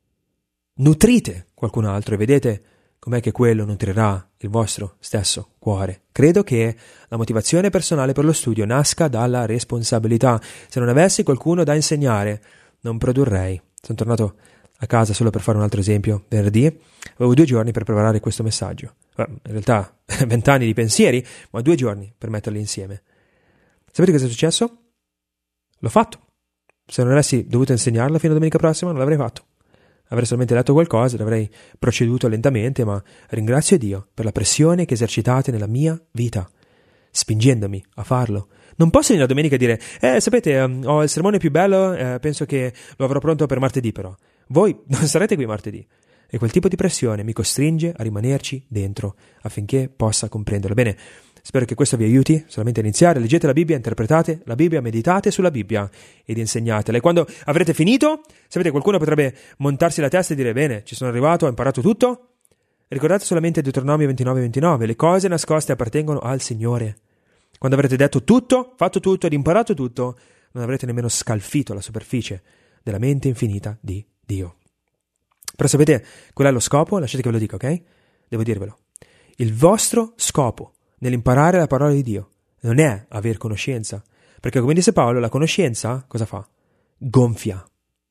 B: Nutrite qualcun altro e vedete com'è che quello nutrirà il vostro stesso cuore. Credo che la motivazione personale per lo studio nasca dalla responsabilità. Se non avessi qualcuno da insegnare, non produrrei. Sono tornato a casa solo per fare un altro esempio. Venerdì avevo due giorni per preparare questo messaggio. In realtà vent'anni di pensieri, ma due giorni per metterli insieme. Sapete cosa è successo? L'ho fatto. Se non avessi dovuto insegnarla fino a domenica prossima, non l'avrei fatto. Avrei solamente letto qualcosa ed avrei proceduto lentamente, ma ringrazio Dio per la pressione che esercitate nella mia vita, spingendomi a farlo. Non posso venire la domenica e dire, eh, sapete, um, ho il sermone più bello, eh, penso che lo avrò pronto per martedì però. Voi non sarete qui martedì. E quel tipo di pressione mi costringe a rimanerci dentro affinché possa comprenderlo. Bene, spero che questo vi aiuti solamente a iniziare. Leggete la Bibbia, interpretate la Bibbia, meditate sulla Bibbia ed insegnatela. E quando avrete finito, sapete, qualcuno potrebbe montarsi la testa e dire, bene, ci sono arrivato, ho imparato tutto. Ricordate solamente Deuteronomio ventinove ventinove, le cose nascoste appartengono al Signore. Quando avrete detto tutto, fatto tutto ed imparato tutto, non avrete nemmeno scalfito la superficie della mente infinita di Dio. Però sapete qual è lo scopo? Lasciate che ve lo dica, ok? Devo dirvelo. Il vostro scopo nell'imparare la parola di Dio non è aver conoscenza, perché come disse Paolo, la conoscenza cosa fa? Gonfia.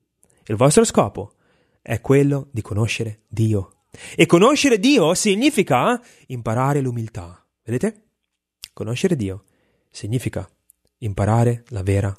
B: Il vostro scopo è quello di conoscere Dio. E conoscere Dio significa imparare l'umiltà. Vedete? Conoscere Dio significa imparare la vera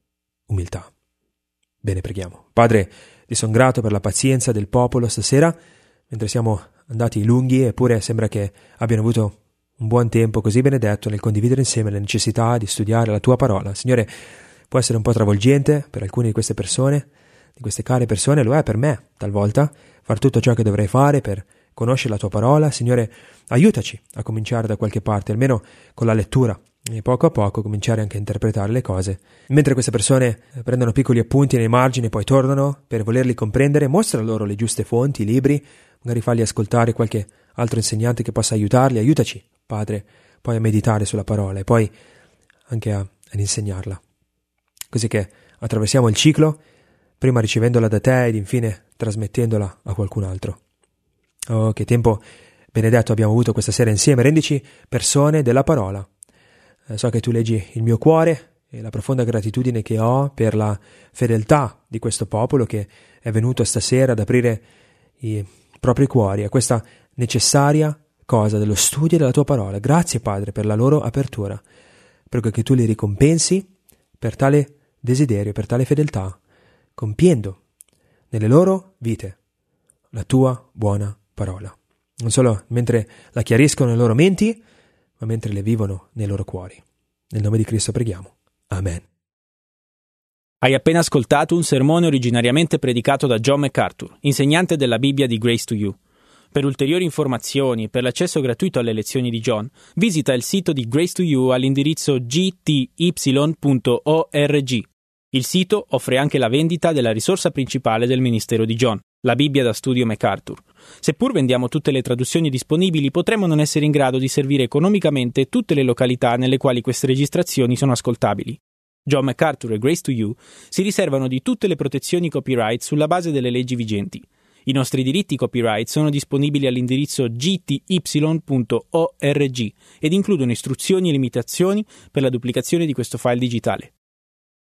B: umiltà. Bene, preghiamo. Padre, ti sono grato per la pazienza del popolo stasera, mentre siamo andati lunghi, eppure sembra che abbiano avuto un buon tempo così benedetto nel condividere insieme le necessità di studiare la tua parola. Signore, può essere un po' travolgente per alcune di queste persone, di queste care persone, lo è per me talvolta, far tutto ciò che dovrei fare per conoscere la tua parola. Signore, aiutaci a cominciare da qualche parte, almeno con la lettura, e poco a poco cominciare anche a interpretare le cose. Mentre queste persone prendono piccoli appunti nei margini e poi tornano per volerli comprendere, mostra loro le giuste fonti, i libri, magari fargli ascoltare qualche altro insegnante che possa aiutarli. Aiutaci, Padre, poi a meditare sulla parola e poi anche a, ad insegnarla, così che attraversiamo il ciclo, prima ricevendola da te ed infine trasmettendola a qualcun altro. Oh, che tempo benedetto abbiamo avuto questa sera insieme. Rendici persone della parola. So che tu leggi il mio cuore e la profonda gratitudine che ho per la fedeltà di questo popolo che è venuto stasera ad aprire i propri cuori a questa necessaria cosa dello studio della tua parola. Grazie, Padre, per la loro apertura. Prego che tu li ricompensi per tale desiderio, per tale fedeltà, compiendo nelle loro vite la tua buona parola. Non solo mentre la chiariscono nelle loro menti, ma mentre le vivono nei loro cuori. Nel nome di Cristo preghiamo. Amen.
A: Hai appena ascoltato un sermone originariamente predicato da John MacArthur, insegnante della Bibbia di Grace to You. Per ulteriori informazioni e per l'accesso gratuito alle lezioni di John, visita il sito di Grace to You all'indirizzo g t y punto org. Il sito offre anche la vendita della risorsa principale del ministero di John, la Bibbia da studio MacArthur. Seppur vendiamo tutte le traduzioni disponibili, potremmo non essere in grado di servire economicamente tutte le località nelle quali queste registrazioni sono ascoltabili. John MacArthur e Grace to You si riservano di tutte le protezioni copyright sulla base delle leggi vigenti. I nostri diritti copyright sono disponibili all'indirizzo g t y punto org ed includono istruzioni e limitazioni per la duplicazione di questo file digitale.